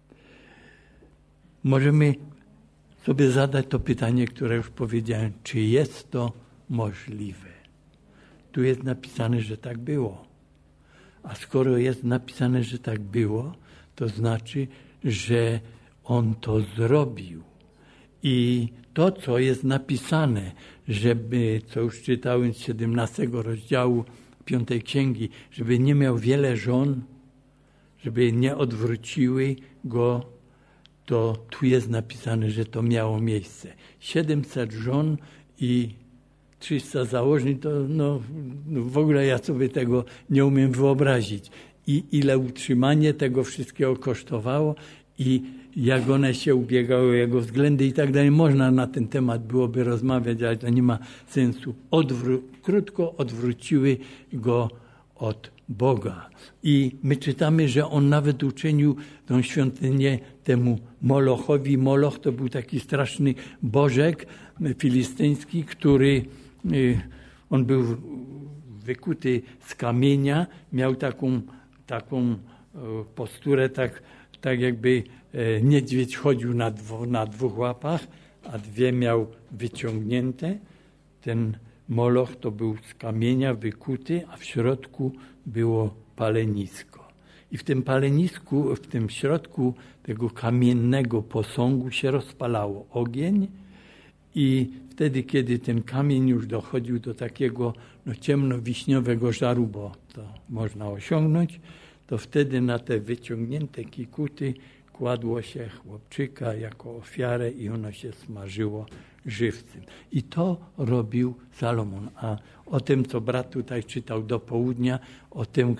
Możemy sobie zadać to pytanie, które już powiedziałem, czy jest to możliwe? Tu jest napisane, że tak było. A skoro jest napisane, że tak było, to znaczy, że on to zrobił. I to, co jest napisane, żeby, co już czytałem z 17 rozdziału 5 Księgi, żeby nie miał wiele żon, żeby nie odwróciły go, to tu jest napisane, że to miało miejsce. 700 żon i 300 założni, to w ogóle ja sobie tego nie umiem wyobrazić. I ile utrzymanie tego wszystkiego kosztowało i jak one się ubiegały o jego względy i tak dalej. Można na ten temat byłoby rozmawiać, ale to nie ma sensu. Krótko odwróciły go od Boga. I my czytamy, że on nawet uczynił tą świątynię temu Molochowi. Moloch to był taki straszny bożek filistyński, który on był wykuty z kamienia, miał taką posturę, tak jakby niedźwiedź chodził na dwóch łapach, a dwie miał wyciągnięte. Ten Moloch to był z kamienia wykuty, a w środku było palenisko. I w tym palenisku, w tym środku tego kamiennego posągu się rozpalało ogień i wtedy, kiedy ten kamień już dochodził do takiego ciemnowiśniowego żaru, bo to można osiągnąć, to wtedy na te wyciągnięte kikuty kładło się chłopczyka jako ofiarę i ono się smażyło żywcem. I to robił Salomon. A o tym, co brat tutaj czytał do południa, o tym,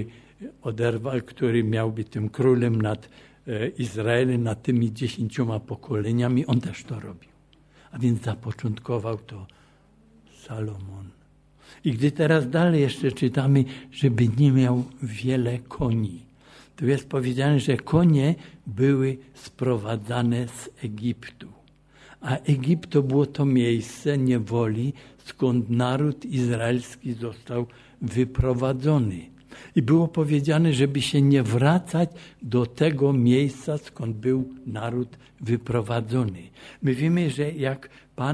który miał być tym królem nad Izraelem, nad tymi 10 pokoleniami, on też to robił. A więc zapoczątkował to Salomon. I gdy teraz dalej jeszcze czytamy, żeby nie miał wiele koni. Tu jest powiedziane, że konie były sprowadzane z Egiptu. A Egipt to było to miejsce niewoli, skąd naród izraelski został wyprowadzony. I było powiedziane, żeby się nie wracać do tego miejsca, skąd był naród wyprowadzony. My wiemy, że jak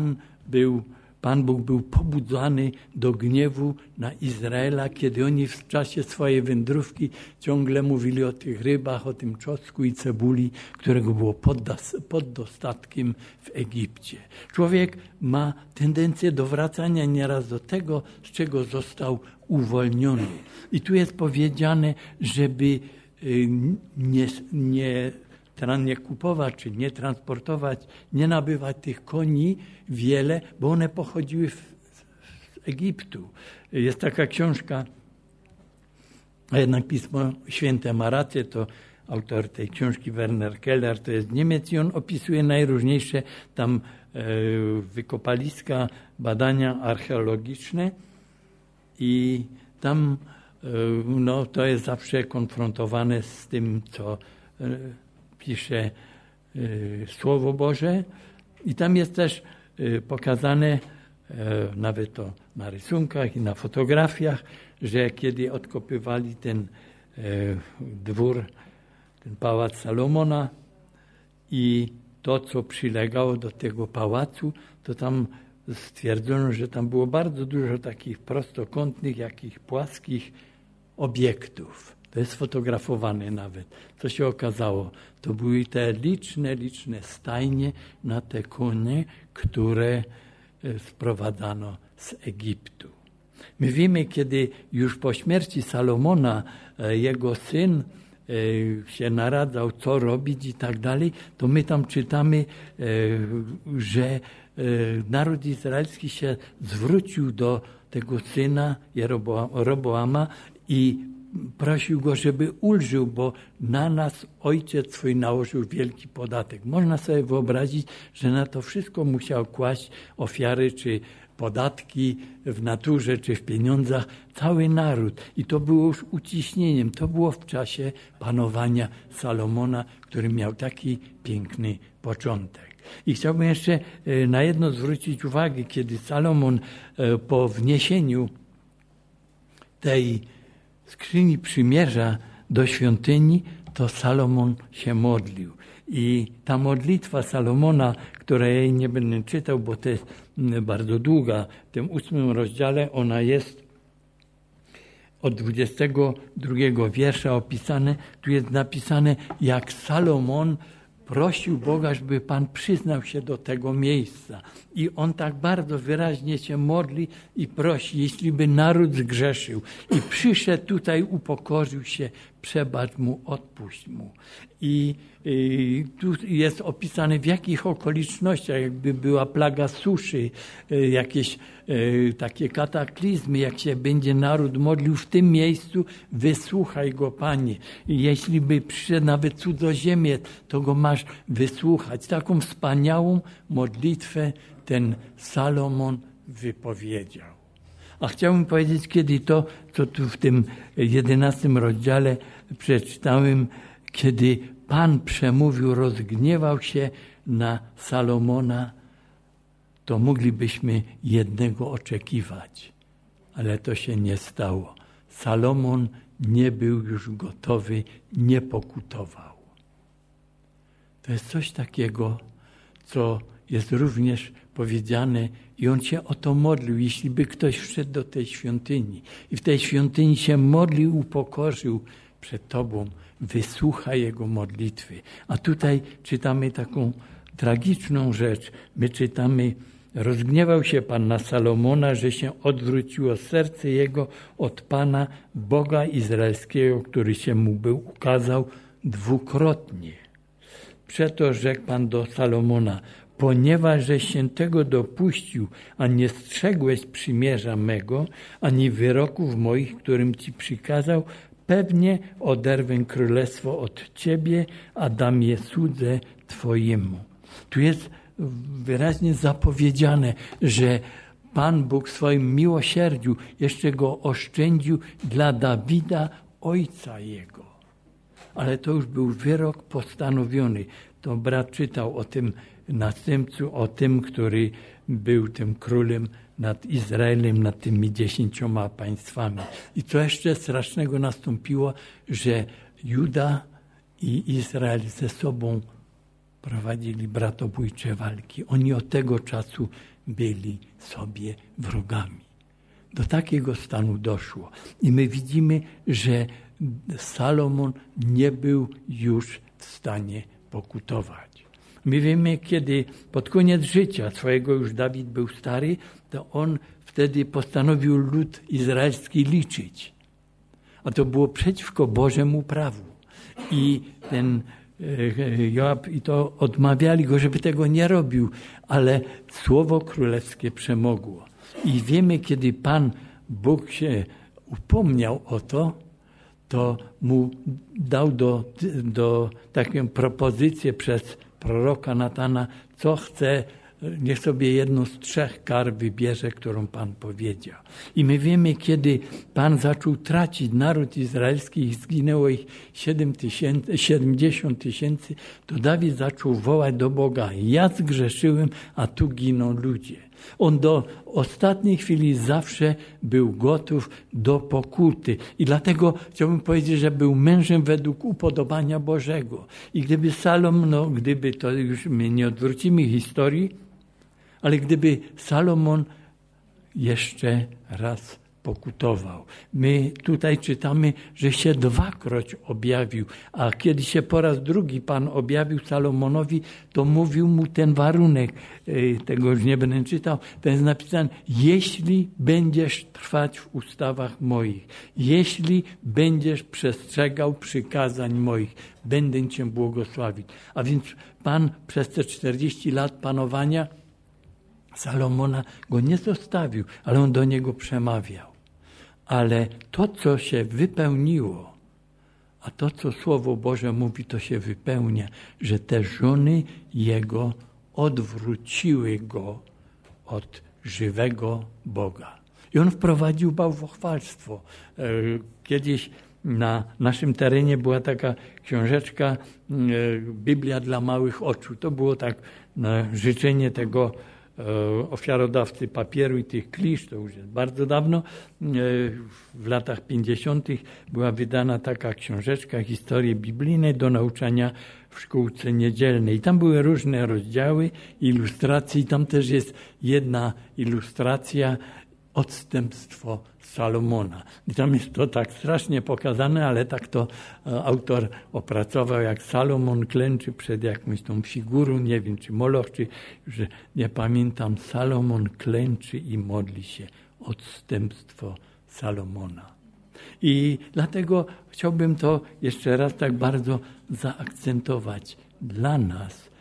Pan Bóg był pobudzany do gniewu na Izraela, kiedy oni w czasie swojej wędrówki ciągle mówili o tych rybach, o tym czosnku i cebuli, którego było pod dostatkiem w Egipcie. Człowiek ma tendencję do wracania nieraz do tego, z czego został uwolniony. I tu jest powiedziane, żeby nie kupować, czy nie transportować, nie nabywać tych koni wiele, bo one pochodziły z Egiptu. Jest taka książka, a jednak Pismo Święte ma rację, to autor tej książki Werner Keller, to jest Niemiec i on opisuje najróżniejsze tam wykopaliska, badania archeologiczne i tam to jest zawsze konfrontowane z tym, co pisze Słowo Boże i tam jest też pokazane, nawet to na rysunkach i na fotografiach, że kiedy odkopywali ten dwór, ten pałac Salomona i to, co przylegało do tego pałacu, to tam stwierdzono, że tam było bardzo dużo takich prostokątnych, jakich płaskich obiektów. To jest sfotografowane nawet. Co się okazało? To były te liczne stajnie na te konie, które sprowadzano z Egiptu. My wiemy, kiedy już po śmierci Salomona jego syn się naradzał, co robić i tak dalej, to my tam czytamy, że naród izraelski się zwrócił do tego syna Roboama i prosił go, żeby ulżył, bo na nas ojciec swój nałożył wielki podatek. Można sobie wyobrazić, że na to wszystko musiał kłaść ofiary czy podatki w naturze czy w pieniądzach cały naród. I to było już uciśnieniem. To było w czasie panowania Salomona, który miał taki piękny początek. I chciałbym jeszcze na jedno zwrócić uwagę, kiedy Salomon po wniesieniu tej skrzyni przymierza do świątyni, to Salomon się modlił. I ta modlitwa Salomona, której ja nie będę czytał, bo to jest bardzo długa, w tym 8 rozdziale ona jest od 22 wiersza opisane. Tu jest napisane, jak Salomon prosił Boga, żeby Pan przyznał się do tego miejsca. I on tak bardzo wyraźnie się modli i prosi, jeśli by naród zgrzeszył i przyszedł tutaj, upokorzył się, przebacz mu, odpuść mu. I tu jest opisane, w jakich okolicznościach, jakby była plaga suszy, jakieś takie kataklizmy, jak się będzie naród modlił w tym miejscu, wysłuchaj go, Panie. I jeśli by przyszedł nawet cudzoziemiec, to go masz wysłuchać. Taką wspaniałą modlitwę ten Salomon wypowiedział. A chciałbym powiedzieć, kiedy to, co tu w tym 11 rozdziale przeczytałem, kiedy Pan przemówił, rozgniewał się na Salomona, to moglibyśmy jednego oczekiwać, ale to się nie stało. Salomon nie był już gotowy, nie pokutował. To jest coś takiego, co jest również powiedziane i on się o to modlił. Jeśli by ktoś wszedł do tej świątyni i w tej świątyni się modlił, upokorzył przed Tobą, wysłuchaj jego modlitwy. A tutaj czytamy taką tragiczną rzecz. My czytamy: rozgniewał się Pan na Salomona, że się odwróciło serce jego od Pana, Boga Izraelskiego, który się mu był ukazał dwukrotnie. Przeto rzekł Pan do Salomona: ponieważ żeś się tego dopuścił, a nie strzegłeś przymierza mego, ani wyroków moich, którym Ci przykazał, pewnie oderwę królestwo od Ciebie, a dam je słudze Twojemu. Tu jest wyraźnie zapowiedziane, że Pan Bóg w swoim miłosierdziu jeszcze go oszczędził dla Dawida, ojca jego. Ale to już był wyrok postanowiony. To brat czytał o tym następcu, o tym, który był tym królem nad Izraelem, nad tymi 10 państwami. I co jeszcze strasznego nastąpiło, że Juda i Izrael ze sobą prowadzili bratobójcze walki. Oni od tego czasu byli sobie wrogami. Do takiego stanu doszło. I my widzimy, że Salomon nie był już w stanie pokutować. My wiemy, kiedy pod koniec życia swojego już Dawid był stary, to on wtedy postanowił lud izraelski liczyć. A to było przeciwko Bożemu prawu. I ten Joab i to odmawiali go, żeby tego nie robił, ale słowo królewskie przemogło. I wiemy, kiedy Pan Bóg się upomniał o to mu dał do taką propozycję przez proroka Natana, co chce, niech sobie jedną z 3 kar wybierze, którą Pan powiedział. I my wiemy, kiedy Pan zaczął tracić naród izraelski i zginęło ich 70 000, to Dawid zaczął wołać do Boga: ja zgrzeszyłem, a tu giną ludzie. On do ostatniej chwili zawsze był gotów do pokuty. I dlatego chciałbym powiedzieć, że był mężem według upodobania Bożego. I gdyby Salomon, gdyby to już my nie odwrócimy historii, ale gdyby Salomon jeszcze raz pokutował. My tutaj czytamy, że się 2-kroć objawił, a kiedy się po raz drugi Pan objawił Salomonowi, to mówił mu ten warunek, tego już nie będę czytał, to jest napisane: jeśli będziesz trwać w ustawach moich, jeśli będziesz przestrzegał przykazań moich, będę Cię błogosławić. A więc Pan przez te 40 lat panowania Salomona go nie zostawił, ale on do niego przemawiał. Ale to, co się wypełniło, a to, co Słowo Boże mówi, to się wypełnia, że te żony jego odwróciły go od żywego Boga. I on wprowadził bałwochwalstwo. Kiedyś na naszym terenie była taka książeczka Biblia dla małych oczu. To było tak na życzenie tego ofiarodawcy papieru i tych klisz, to już jest bardzo dawno. W latach 50. była wydana taka książeczka Historie biblijne do nauczania w szkółce niedzielnej. I tam były różne rozdziały, ilustracje i tam też jest jedna ilustracja, odstępstwo Salomona. I tam jest to tak strasznie pokazane, ale tak to autor opracował, jak Salomon klęczy przed jakąś tą figurą, nie wiem, czy Moloch, czy już nie pamiętam. Salomon klęczy i modli się. Odstępstwo Salomona. I dlatego chciałbym to jeszcze raz tak bardzo zaakcentować. Dla nas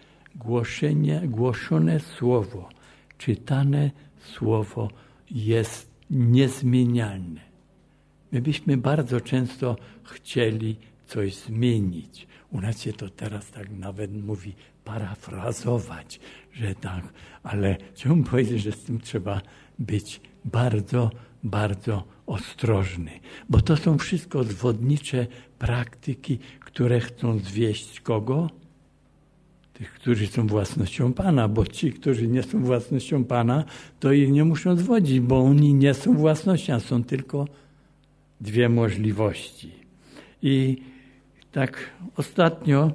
głoszone słowo, czytane słowo jest niezmienialne. My byśmy bardzo często chcieli coś zmienić. U nas się to teraz tak nawet mówi parafrazować, że tak, ale chciałbym powiedzieć, że z tym trzeba być bardzo, bardzo ostrożny, bo to są wszystko zwodnicze praktyki, które chcą zwieść kogo? Tych, którzy są własnością Pana, bo ci, którzy nie są własnością Pana, to ich nie muszą zwodzić, bo oni nie są własnością, są tylko dwie możliwości. I tak ostatnio,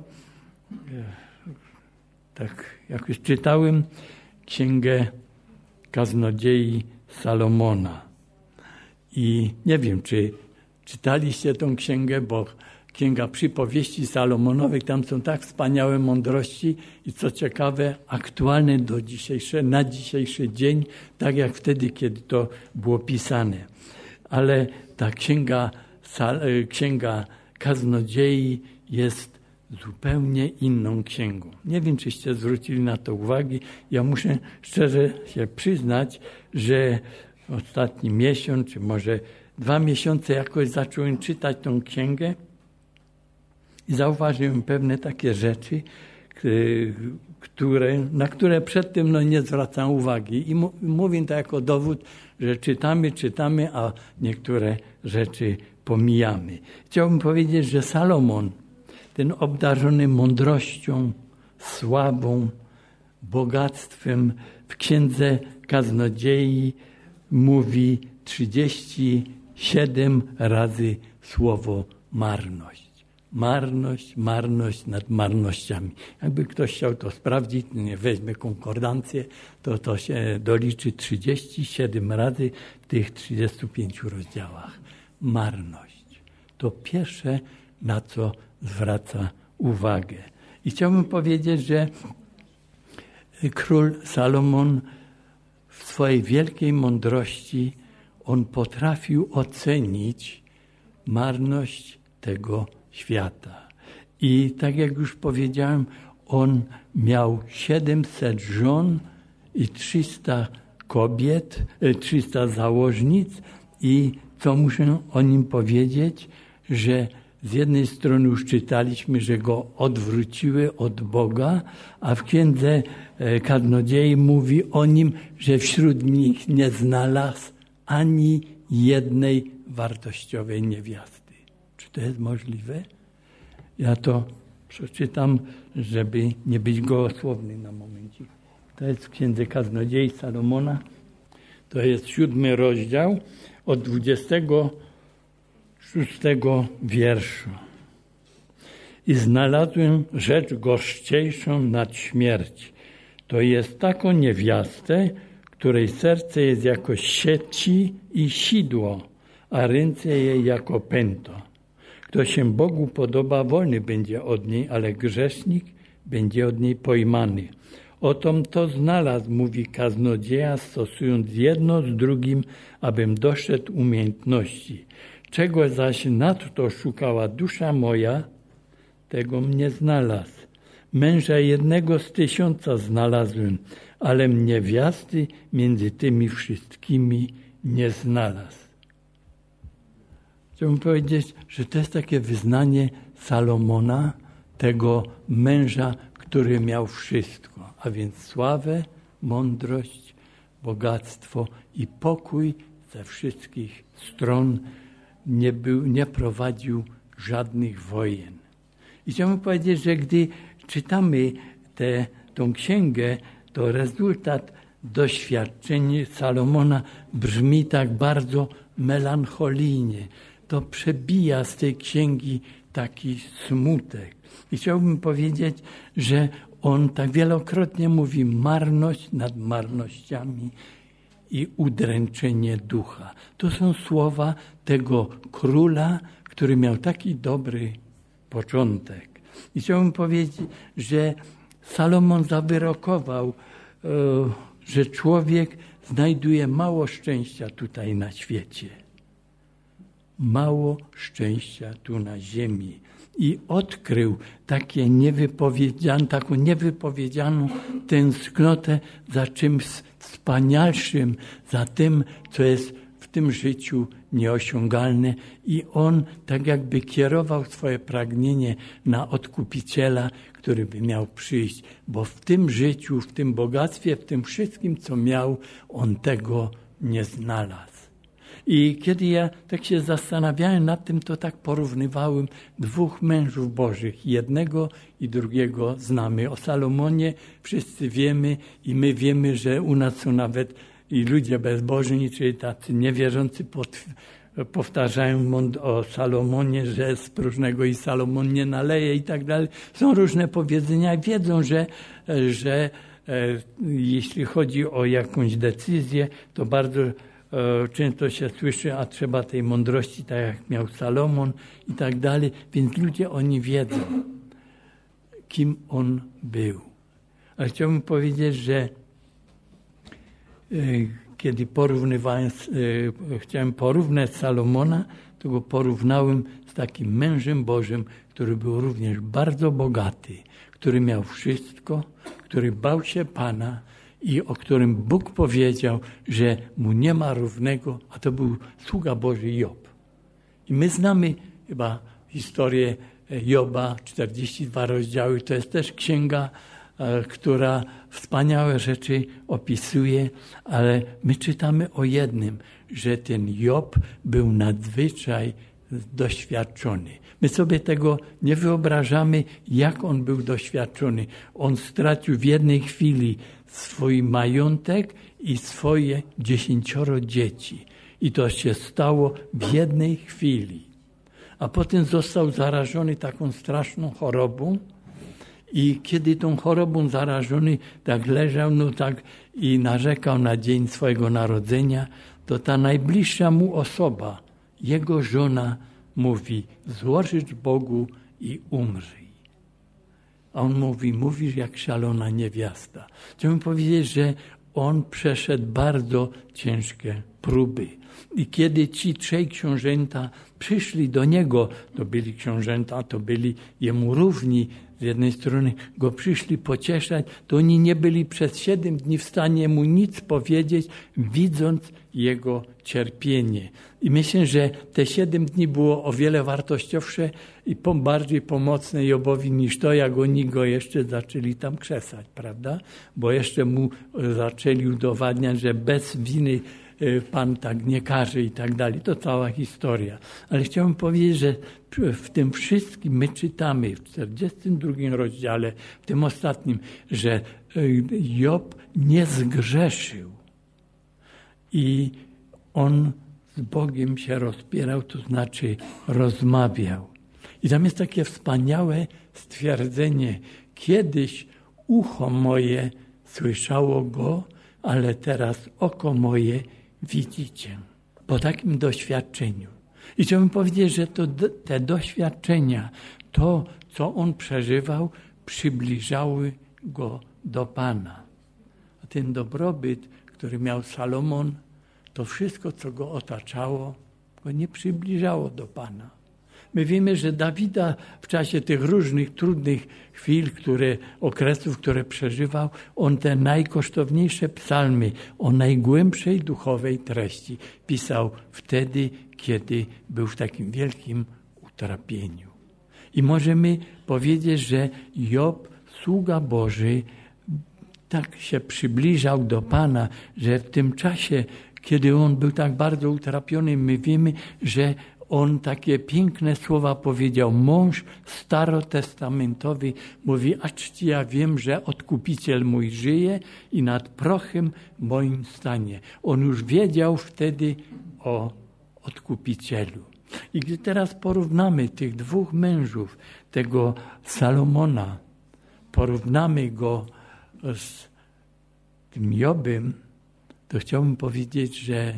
tak jakoś czytałem Księgę Kaznodziei Salomona. I nie wiem, czy czytaliście tą księgę, bo Księga Przypowieści Salomonowych, tam są tak wspaniałe mądrości i co ciekawe, aktualne na dzisiejszy dzień, tak jak wtedy, kiedy to było pisane. Ale ta księga Kaznodziei jest zupełnie inną księgą. Nie wiem, czyście zwrócili na to uwagi. Ja muszę szczerze się przyznać, że ostatni miesiąc, czy może 2 miesiące jakoś zacząłem czytać tą księgę i zauważyłem pewne takie rzeczy, na które przedtem nie zwracam uwagi. I mówię to jako dowód, że czytamy, a niektóre rzeczy pomijamy. Chciałbym powiedzieć, że Salomon, ten obdarzony mądrością, sławą, bogactwem, w Księdze Kaznodziei mówi 37 razy słowo marność. Marność nad marnościami. Jakby ktoś chciał to sprawdzić, nie weźmie konkordancję, to się doliczy 37 razy w tych 35 rozdziałach. Marność. To pierwsze, na co zwraca uwagę. I chciałbym powiedzieć, że król Salomon w swojej wielkiej mądrości on potrafił ocenić marność tego świata. I tak jak już powiedziałem, on miał 700 żon i 300 kobiet, 300 założnic i co muszę o nim powiedzieć, że z jednej strony już czytaliśmy, że go odwróciły od Boga, a w Księdze Kaznodziei mówi o nim, że wśród nich nie znalazł ani jednej wartościowej niewiasty. Czy to jest możliwe? Ja to przeczytam, żeby nie być gołosłowny na momencie. To jest w Księdze Kaznodziei Salomona. To jest 7 rozdział od 26 wiersza. I znalazłem rzecz gorzczejszą nad śmierć. To jest taką niewiastę, której serce jest jako sieci i sidło, a ręce jej jako pęto. Kto się Bogu podoba, wolny będzie od niej, ale grzesznik będzie od niej pojmany. Otom to znalazł, mówi kaznodzieja, stosując jedno z drugim, abym doszedł umiejętności. Czego zaś nadto szukała dusza moja, tego mnie znalazł. Męża jednego z 1000 znalazłem, ale niewiasty między tymi wszystkimi nie znalazł. Chciałbym powiedzieć, że to jest takie wyznanie Salomona, tego męża, który miał wszystko, a więc sławę, mądrość, bogactwo i pokój ze wszystkich stron, nie prowadził żadnych wojen. I chciałbym powiedzieć, że gdy czytamy tą księgę, to rezultat doświadczeń Salomona brzmi tak bardzo melancholijnie. To przebija z tej księgi taki smutek. I chciałbym powiedzieć, że on tak wielokrotnie mówi marność nad marnościami i udręczenie ducha. To są słowa tego króla, który miał taki dobry początek. I chciałbym powiedzieć, że Salomon zawyrokował, że człowiek znajduje mało szczęścia tutaj na świecie. Mało szczęścia tu na ziemi. I odkrył taką niewypowiedzianą tęsknotę za czymś wspanialszym, za tym, co jest w tym życiu nieosiągalne. I on tak jakby kierował swoje pragnienie na Odkupiciela, który by miał przyjść, bo w tym życiu, w tym bogactwie, w tym wszystkim, co miał, on tego nie znalazł. I kiedy ja tak się zastanawiałem nad tym, to tak porównywałem dwóch mężów bożych. Jednego i drugiego znamy. O Salomonie wszyscy wiemy i my wiemy, że u nas są nawet i ludzie bezbożni, czyli tacy niewierzący powtarzają o Salomonie, że z próżnego i Salomon nie naleje i tak dalej. Są różne powiedzenia. Wiedzą, że jeśli chodzi o jakąś decyzję, to bardzo często się słyszy, a trzeba tej mądrości, tak jak miał Salomon i tak dalej. Więc ludzie oni wiedzą, kim on był. Ale chciałbym powiedzieć, że kiedy chciałem porównać Salomona, to go porównałem z takim mężem Bożym, który był również bardzo bogaty, który miał wszystko, który bał się Pana i o którym Bóg powiedział, że mu nie ma równego, a to był sługa Boży Job. I my znamy chyba historię Joba, 42 rozdziały, to jest też księga, która wspaniałe rzeczy opisuje, ale my czytamy o jednym, że ten Job był nadzwyczaj doświadczony. My sobie tego nie wyobrażamy, jak on był doświadczony. On stracił w jednej chwili swój majątek i swoje 10 dzieci. I to się stało w jednej chwili. A potem został zarażony taką straszną chorobą. I kiedy tą chorobą zarażony tak leżał, i narzekał na dzień swojego narodzenia, to ta najbliższa mu osoba, jego żona, mówi: złożysz Bogu i umrzyj. A on mówi: mówisz jak szalona niewiasta. Chciałbym powiedzieć, że on przeszedł bardzo ciężkie próby. I kiedy ci 3 książęta przyszli do niego, to byli książęta, to byli jemu równi, z jednej strony go przyszli pocieszać, to oni nie byli przez 7 dni w stanie mu nic powiedzieć, widząc jego cierpienie. I myślę, że te 7 dni było o wiele wartościowsze i bardziej pomocne Jobowi niż to, jak oni go jeszcze zaczęli tam krzesać, prawda? Bo jeszcze mu zaczęli udowadniać, że bez winy Pan tak nie karze i tak dalej. To cała historia. Ale chciałbym powiedzieć, że w tym wszystkim my czytamy w 42 rozdziale, w tym ostatnim, że Job nie zgrzeszył i on z Bogiem się rozpierał, to znaczy rozmawiał. I tam jest takie wspaniałe stwierdzenie: kiedyś ucho moje słyszało go, ale teraz oko moje widzicie. Po takim doświadczeniu. I chciałbym powiedzieć, że te doświadczenia, to co on przeżywał, przybliżały go do Pana. A ten dobrobyt, który miał Salomon, to wszystko, co go otaczało, go nie przybliżało do Pana. My wiemy, że Dawida w czasie tych różnych trudnych chwil, okresów, które przeżywał, on te najkosztowniejsze psalmy o najgłębszej duchowej treści pisał wtedy, kiedy był w takim wielkim utrapieniu. I możemy powiedzieć, że Job, sługa Boży, tak się przybliżał do Pana, że w tym czasie, kiedy on był tak bardzo utrapiony, my wiemy, że on takie piękne słowa powiedział. Mąż starotestamentowy mówi: acz ja wiem, że Odkupiciel mój żyje i nad prochem moim stanie. On już wiedział wtedy o Odkupicielu. I gdy teraz porównamy tych 2 mężów, tego Salomona, porównamy go z tym Jobem, to chciałbym powiedzieć, że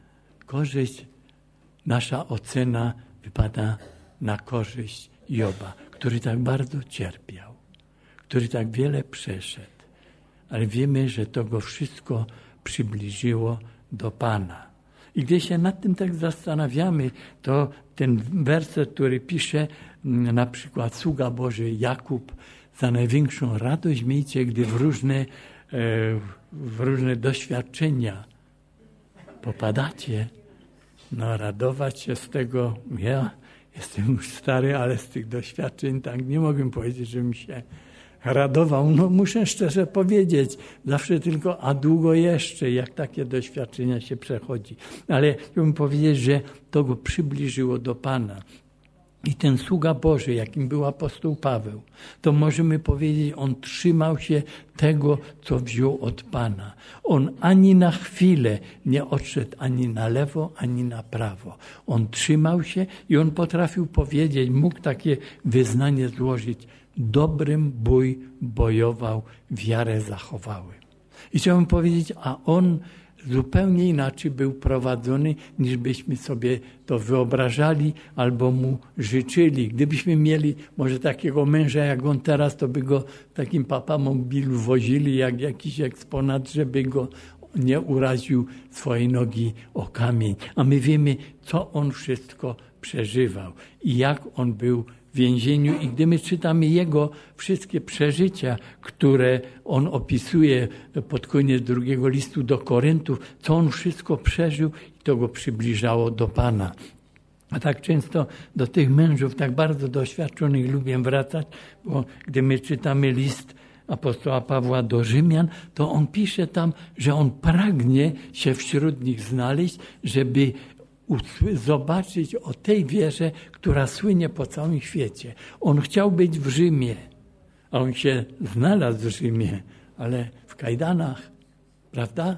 nasza ocena wypada na korzyść Joba, który tak bardzo cierpiał, który tak wiele przeszedł. Ale wiemy, że to go wszystko przybliżyło do Pana. I gdy się nad tym tak zastanawiamy, to ten werset, który pisze na przykład sługa Boży Jakub: za największą radość miejcie, gdy w różne doświadczenia popadacie. Radować się z tego. Ja jestem już stary, ale z tych doświadczeń tak nie mogę powiedzieć, żebym się radował. No muszę szczerze powiedzieć, zawsze tylko a długo jeszcze, jak takie doświadczenia się przechodzi. Ale chciałbym powiedzieć, że to go przybliżyło do Pana. I ten sługa Boży, jakim był apostoł Paweł, to możemy powiedzieć, on trzymał się tego, co wziął od Pana. On ani na chwilę nie odszedł ani na lewo, ani na prawo. On trzymał się i on potrafił powiedzieć, mógł takie wyznanie złożyć. Dobrym bój bojował, wiarę zachowałem. I chciałbym powiedzieć, a on zupełnie inaczej był prowadzony, niż byśmy sobie to wyobrażali albo mu życzyli. Gdybyśmy mieli może takiego męża jak on teraz, to by go w takim papamobilu wozili jak jakiś eksponat, żeby go nie uraził swojej nogi o kamień. A my wiemy, co on wszystko przeżywał i jak on był w więzieniu. I gdy my czytamy jego wszystkie przeżycia, które on opisuje pod koniec drugiego listu do Koryntów, co on wszystko przeżył, to go przybliżało do Pana. A tak często do tych mężów, tak bardzo doświadczonych lubię wracać, bo gdy my czytamy list apostoła Pawła do Rzymian, to on pisze tam, że on pragnie się wśród nich znaleźć, żeby zobaczyć o tej wierze, która słynie po całym świecie. On chciał być w Rzymie, a on się znalazł w Rzymie, ale w kajdanach, prawda?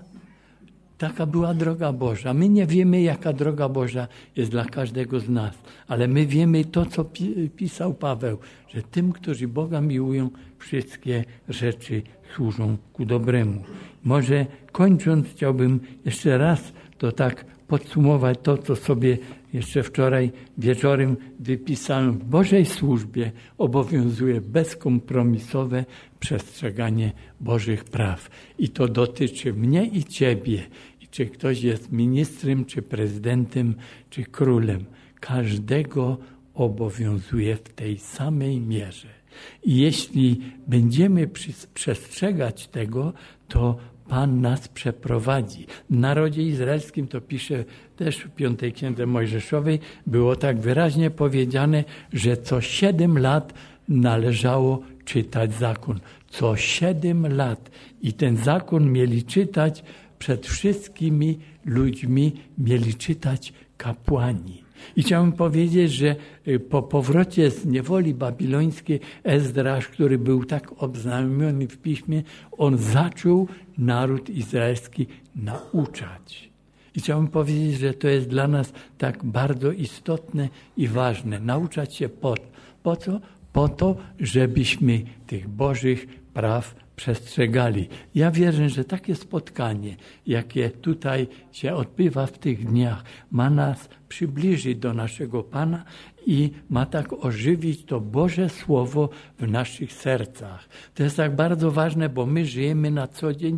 Taka była droga Boża. My nie wiemy, jaka droga Boża jest dla każdego z nas, ale my wiemy to, co pisał Paweł, że tym, którzy Boga miłują, wszystkie rzeczy służą ku dobremu. Może kończąc, chciałbym jeszcze raz to tak podsumować to, co sobie jeszcze wczoraj wieczorem wypisałem. W Bożej służbie obowiązuje bezkompromisowe przestrzeganie Bożych praw. I to dotyczy mnie i ciebie. I czy ktoś jest ministrem, czy prezydentem, czy królem. Każdego obowiązuje w tej samej mierze. I jeśli będziemy przestrzegać tego, to Pan nas przeprowadzi. W narodzie izraelskim, to pisze też w 5 Księdze Mojżeszowej, było tak wyraźnie powiedziane, że co 7 lat należało czytać zakon. Co 7 lat. I ten zakon mieli czytać przed wszystkimi ludźmi, mieli czytać kapłani. I chciałbym powiedzieć, że po powrocie z niewoli babilońskiej Ezdrasz, który był tak obznajomiony w piśmie, on zaczął naród izraelski nauczać. I chciałbym powiedzieć, że to jest dla nas tak bardzo istotne i ważne. Nauczać się po co? Po to, żebyśmy tych Bożych praw przestrzegali. Ja wierzę, że takie spotkanie, jakie tutaj się odbywa w tych dniach, ma nas przybliżyć do naszego Pana i ma tak ożywić to Boże Słowo w naszych sercach. To jest tak bardzo ważne, bo my żyjemy na co dzień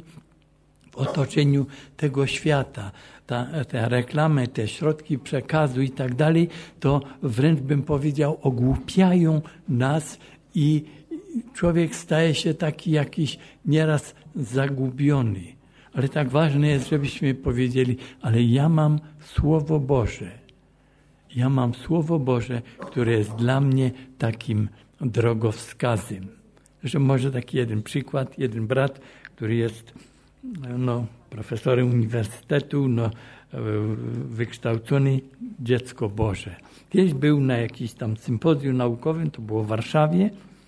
w otoczeniu tego świata. Te reklamy, te środki przekazu i tak dalej, to wręcz bym powiedział, ogłupiają nas i człowiek staje się taki jakiś nieraz zagubiony. Ale tak ważne jest, żebyśmy powiedzieli, ale ja mam Słowo Boże. Ja mam Słowo Boże, które jest dla mnie takim drogowskazem. Że może taki jeden przykład, jeden brat, który jest profesorem uniwersytetu, wykształcony, dziecko Boże. Kiedyś był na jakimś tam sympozjum naukowym, to było w Warszawie,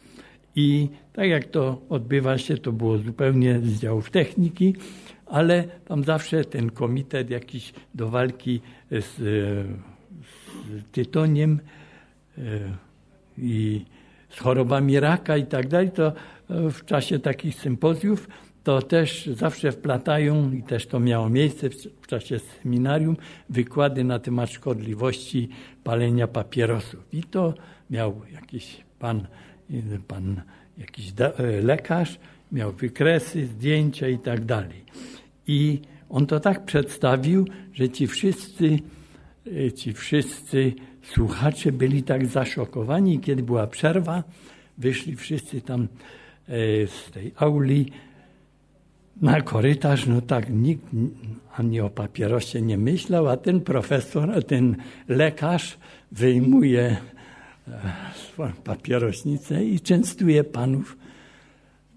i tak jak to odbywa się, to było zupełnie z działów techniki, ale tam zawsze ten komitet jakiś do walki z tytoniem i z chorobami raka i tak dalej, to w czasie takich sympozjów to też zawsze wplatają, i też to miało miejsce w czasie seminarium, wykłady na temat szkodliwości palenia papierosów. I to miał jakiś pan jakiś lekarz, miał wykresy, zdjęcia i tak dalej. I on to tak przedstawił, że ci wszyscy słuchacze byli tak zaszokowani. Kiedy była przerwa, wyszli wszyscy tam z tej auli na korytarz, tak nikt ani o papierosie nie myślał, a ten profesor, ten lekarz wyjmuje swoją papierośnicę i częstuje panów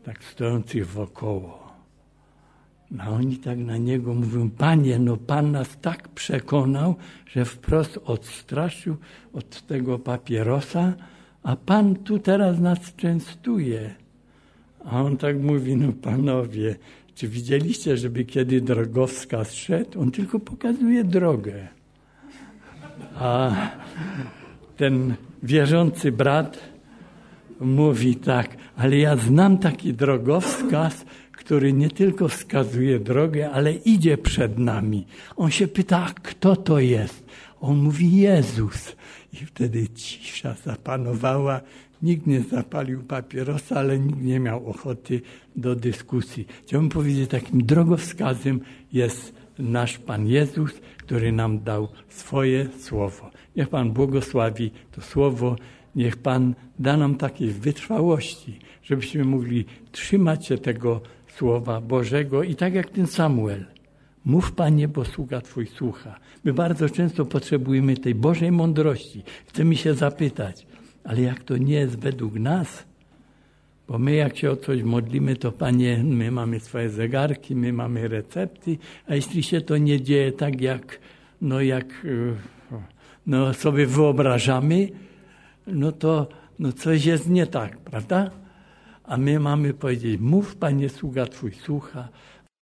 tak stojących wokoło. No oni tak na niego mówią, Panie, no Pan nas tak przekonał, że wprost odstraszył od tego papierosa, a Pan tu teraz nas częstuje. A on tak mówi, no panowie, czy widzieliście, żeby kiedy drogowskaz szedł? On tylko pokazuje drogę. A ten wierzący brat mówi tak, ale ja znam taki drogowskaz, który nie tylko wskazuje drogę, ale idzie przed nami. On się pyta, kto to jest? On mówi Jezus. I wtedy cisza zapanowała. Nikt nie zapalił papierosa, ale nikt nie miał ochoty do dyskusji. Chciałbym powiedzieć, takim drogowskazem jest nasz Pan Jezus, który nam dał swoje słowo. Niech Pan błogosławi to słowo, niech Pan da nam takiej wytrwałości, żebyśmy mogli trzymać się tego Słowa Bożego i tak jak ten Samuel. Mów, Panie, bo sługa Twój słucha. My bardzo często potrzebujemy tej Bożej mądrości. Chcemy się zapytać, ale jak to nie jest według nas? Bo my jak się o coś modlimy, to Panie, my mamy swoje zegarki, my mamy recepty, a jeśli się to nie dzieje tak, jak sobie wyobrażamy, no to coś jest nie tak, prawda? A my mamy powiedzieć, mów, Panie, sługa Twój słucha,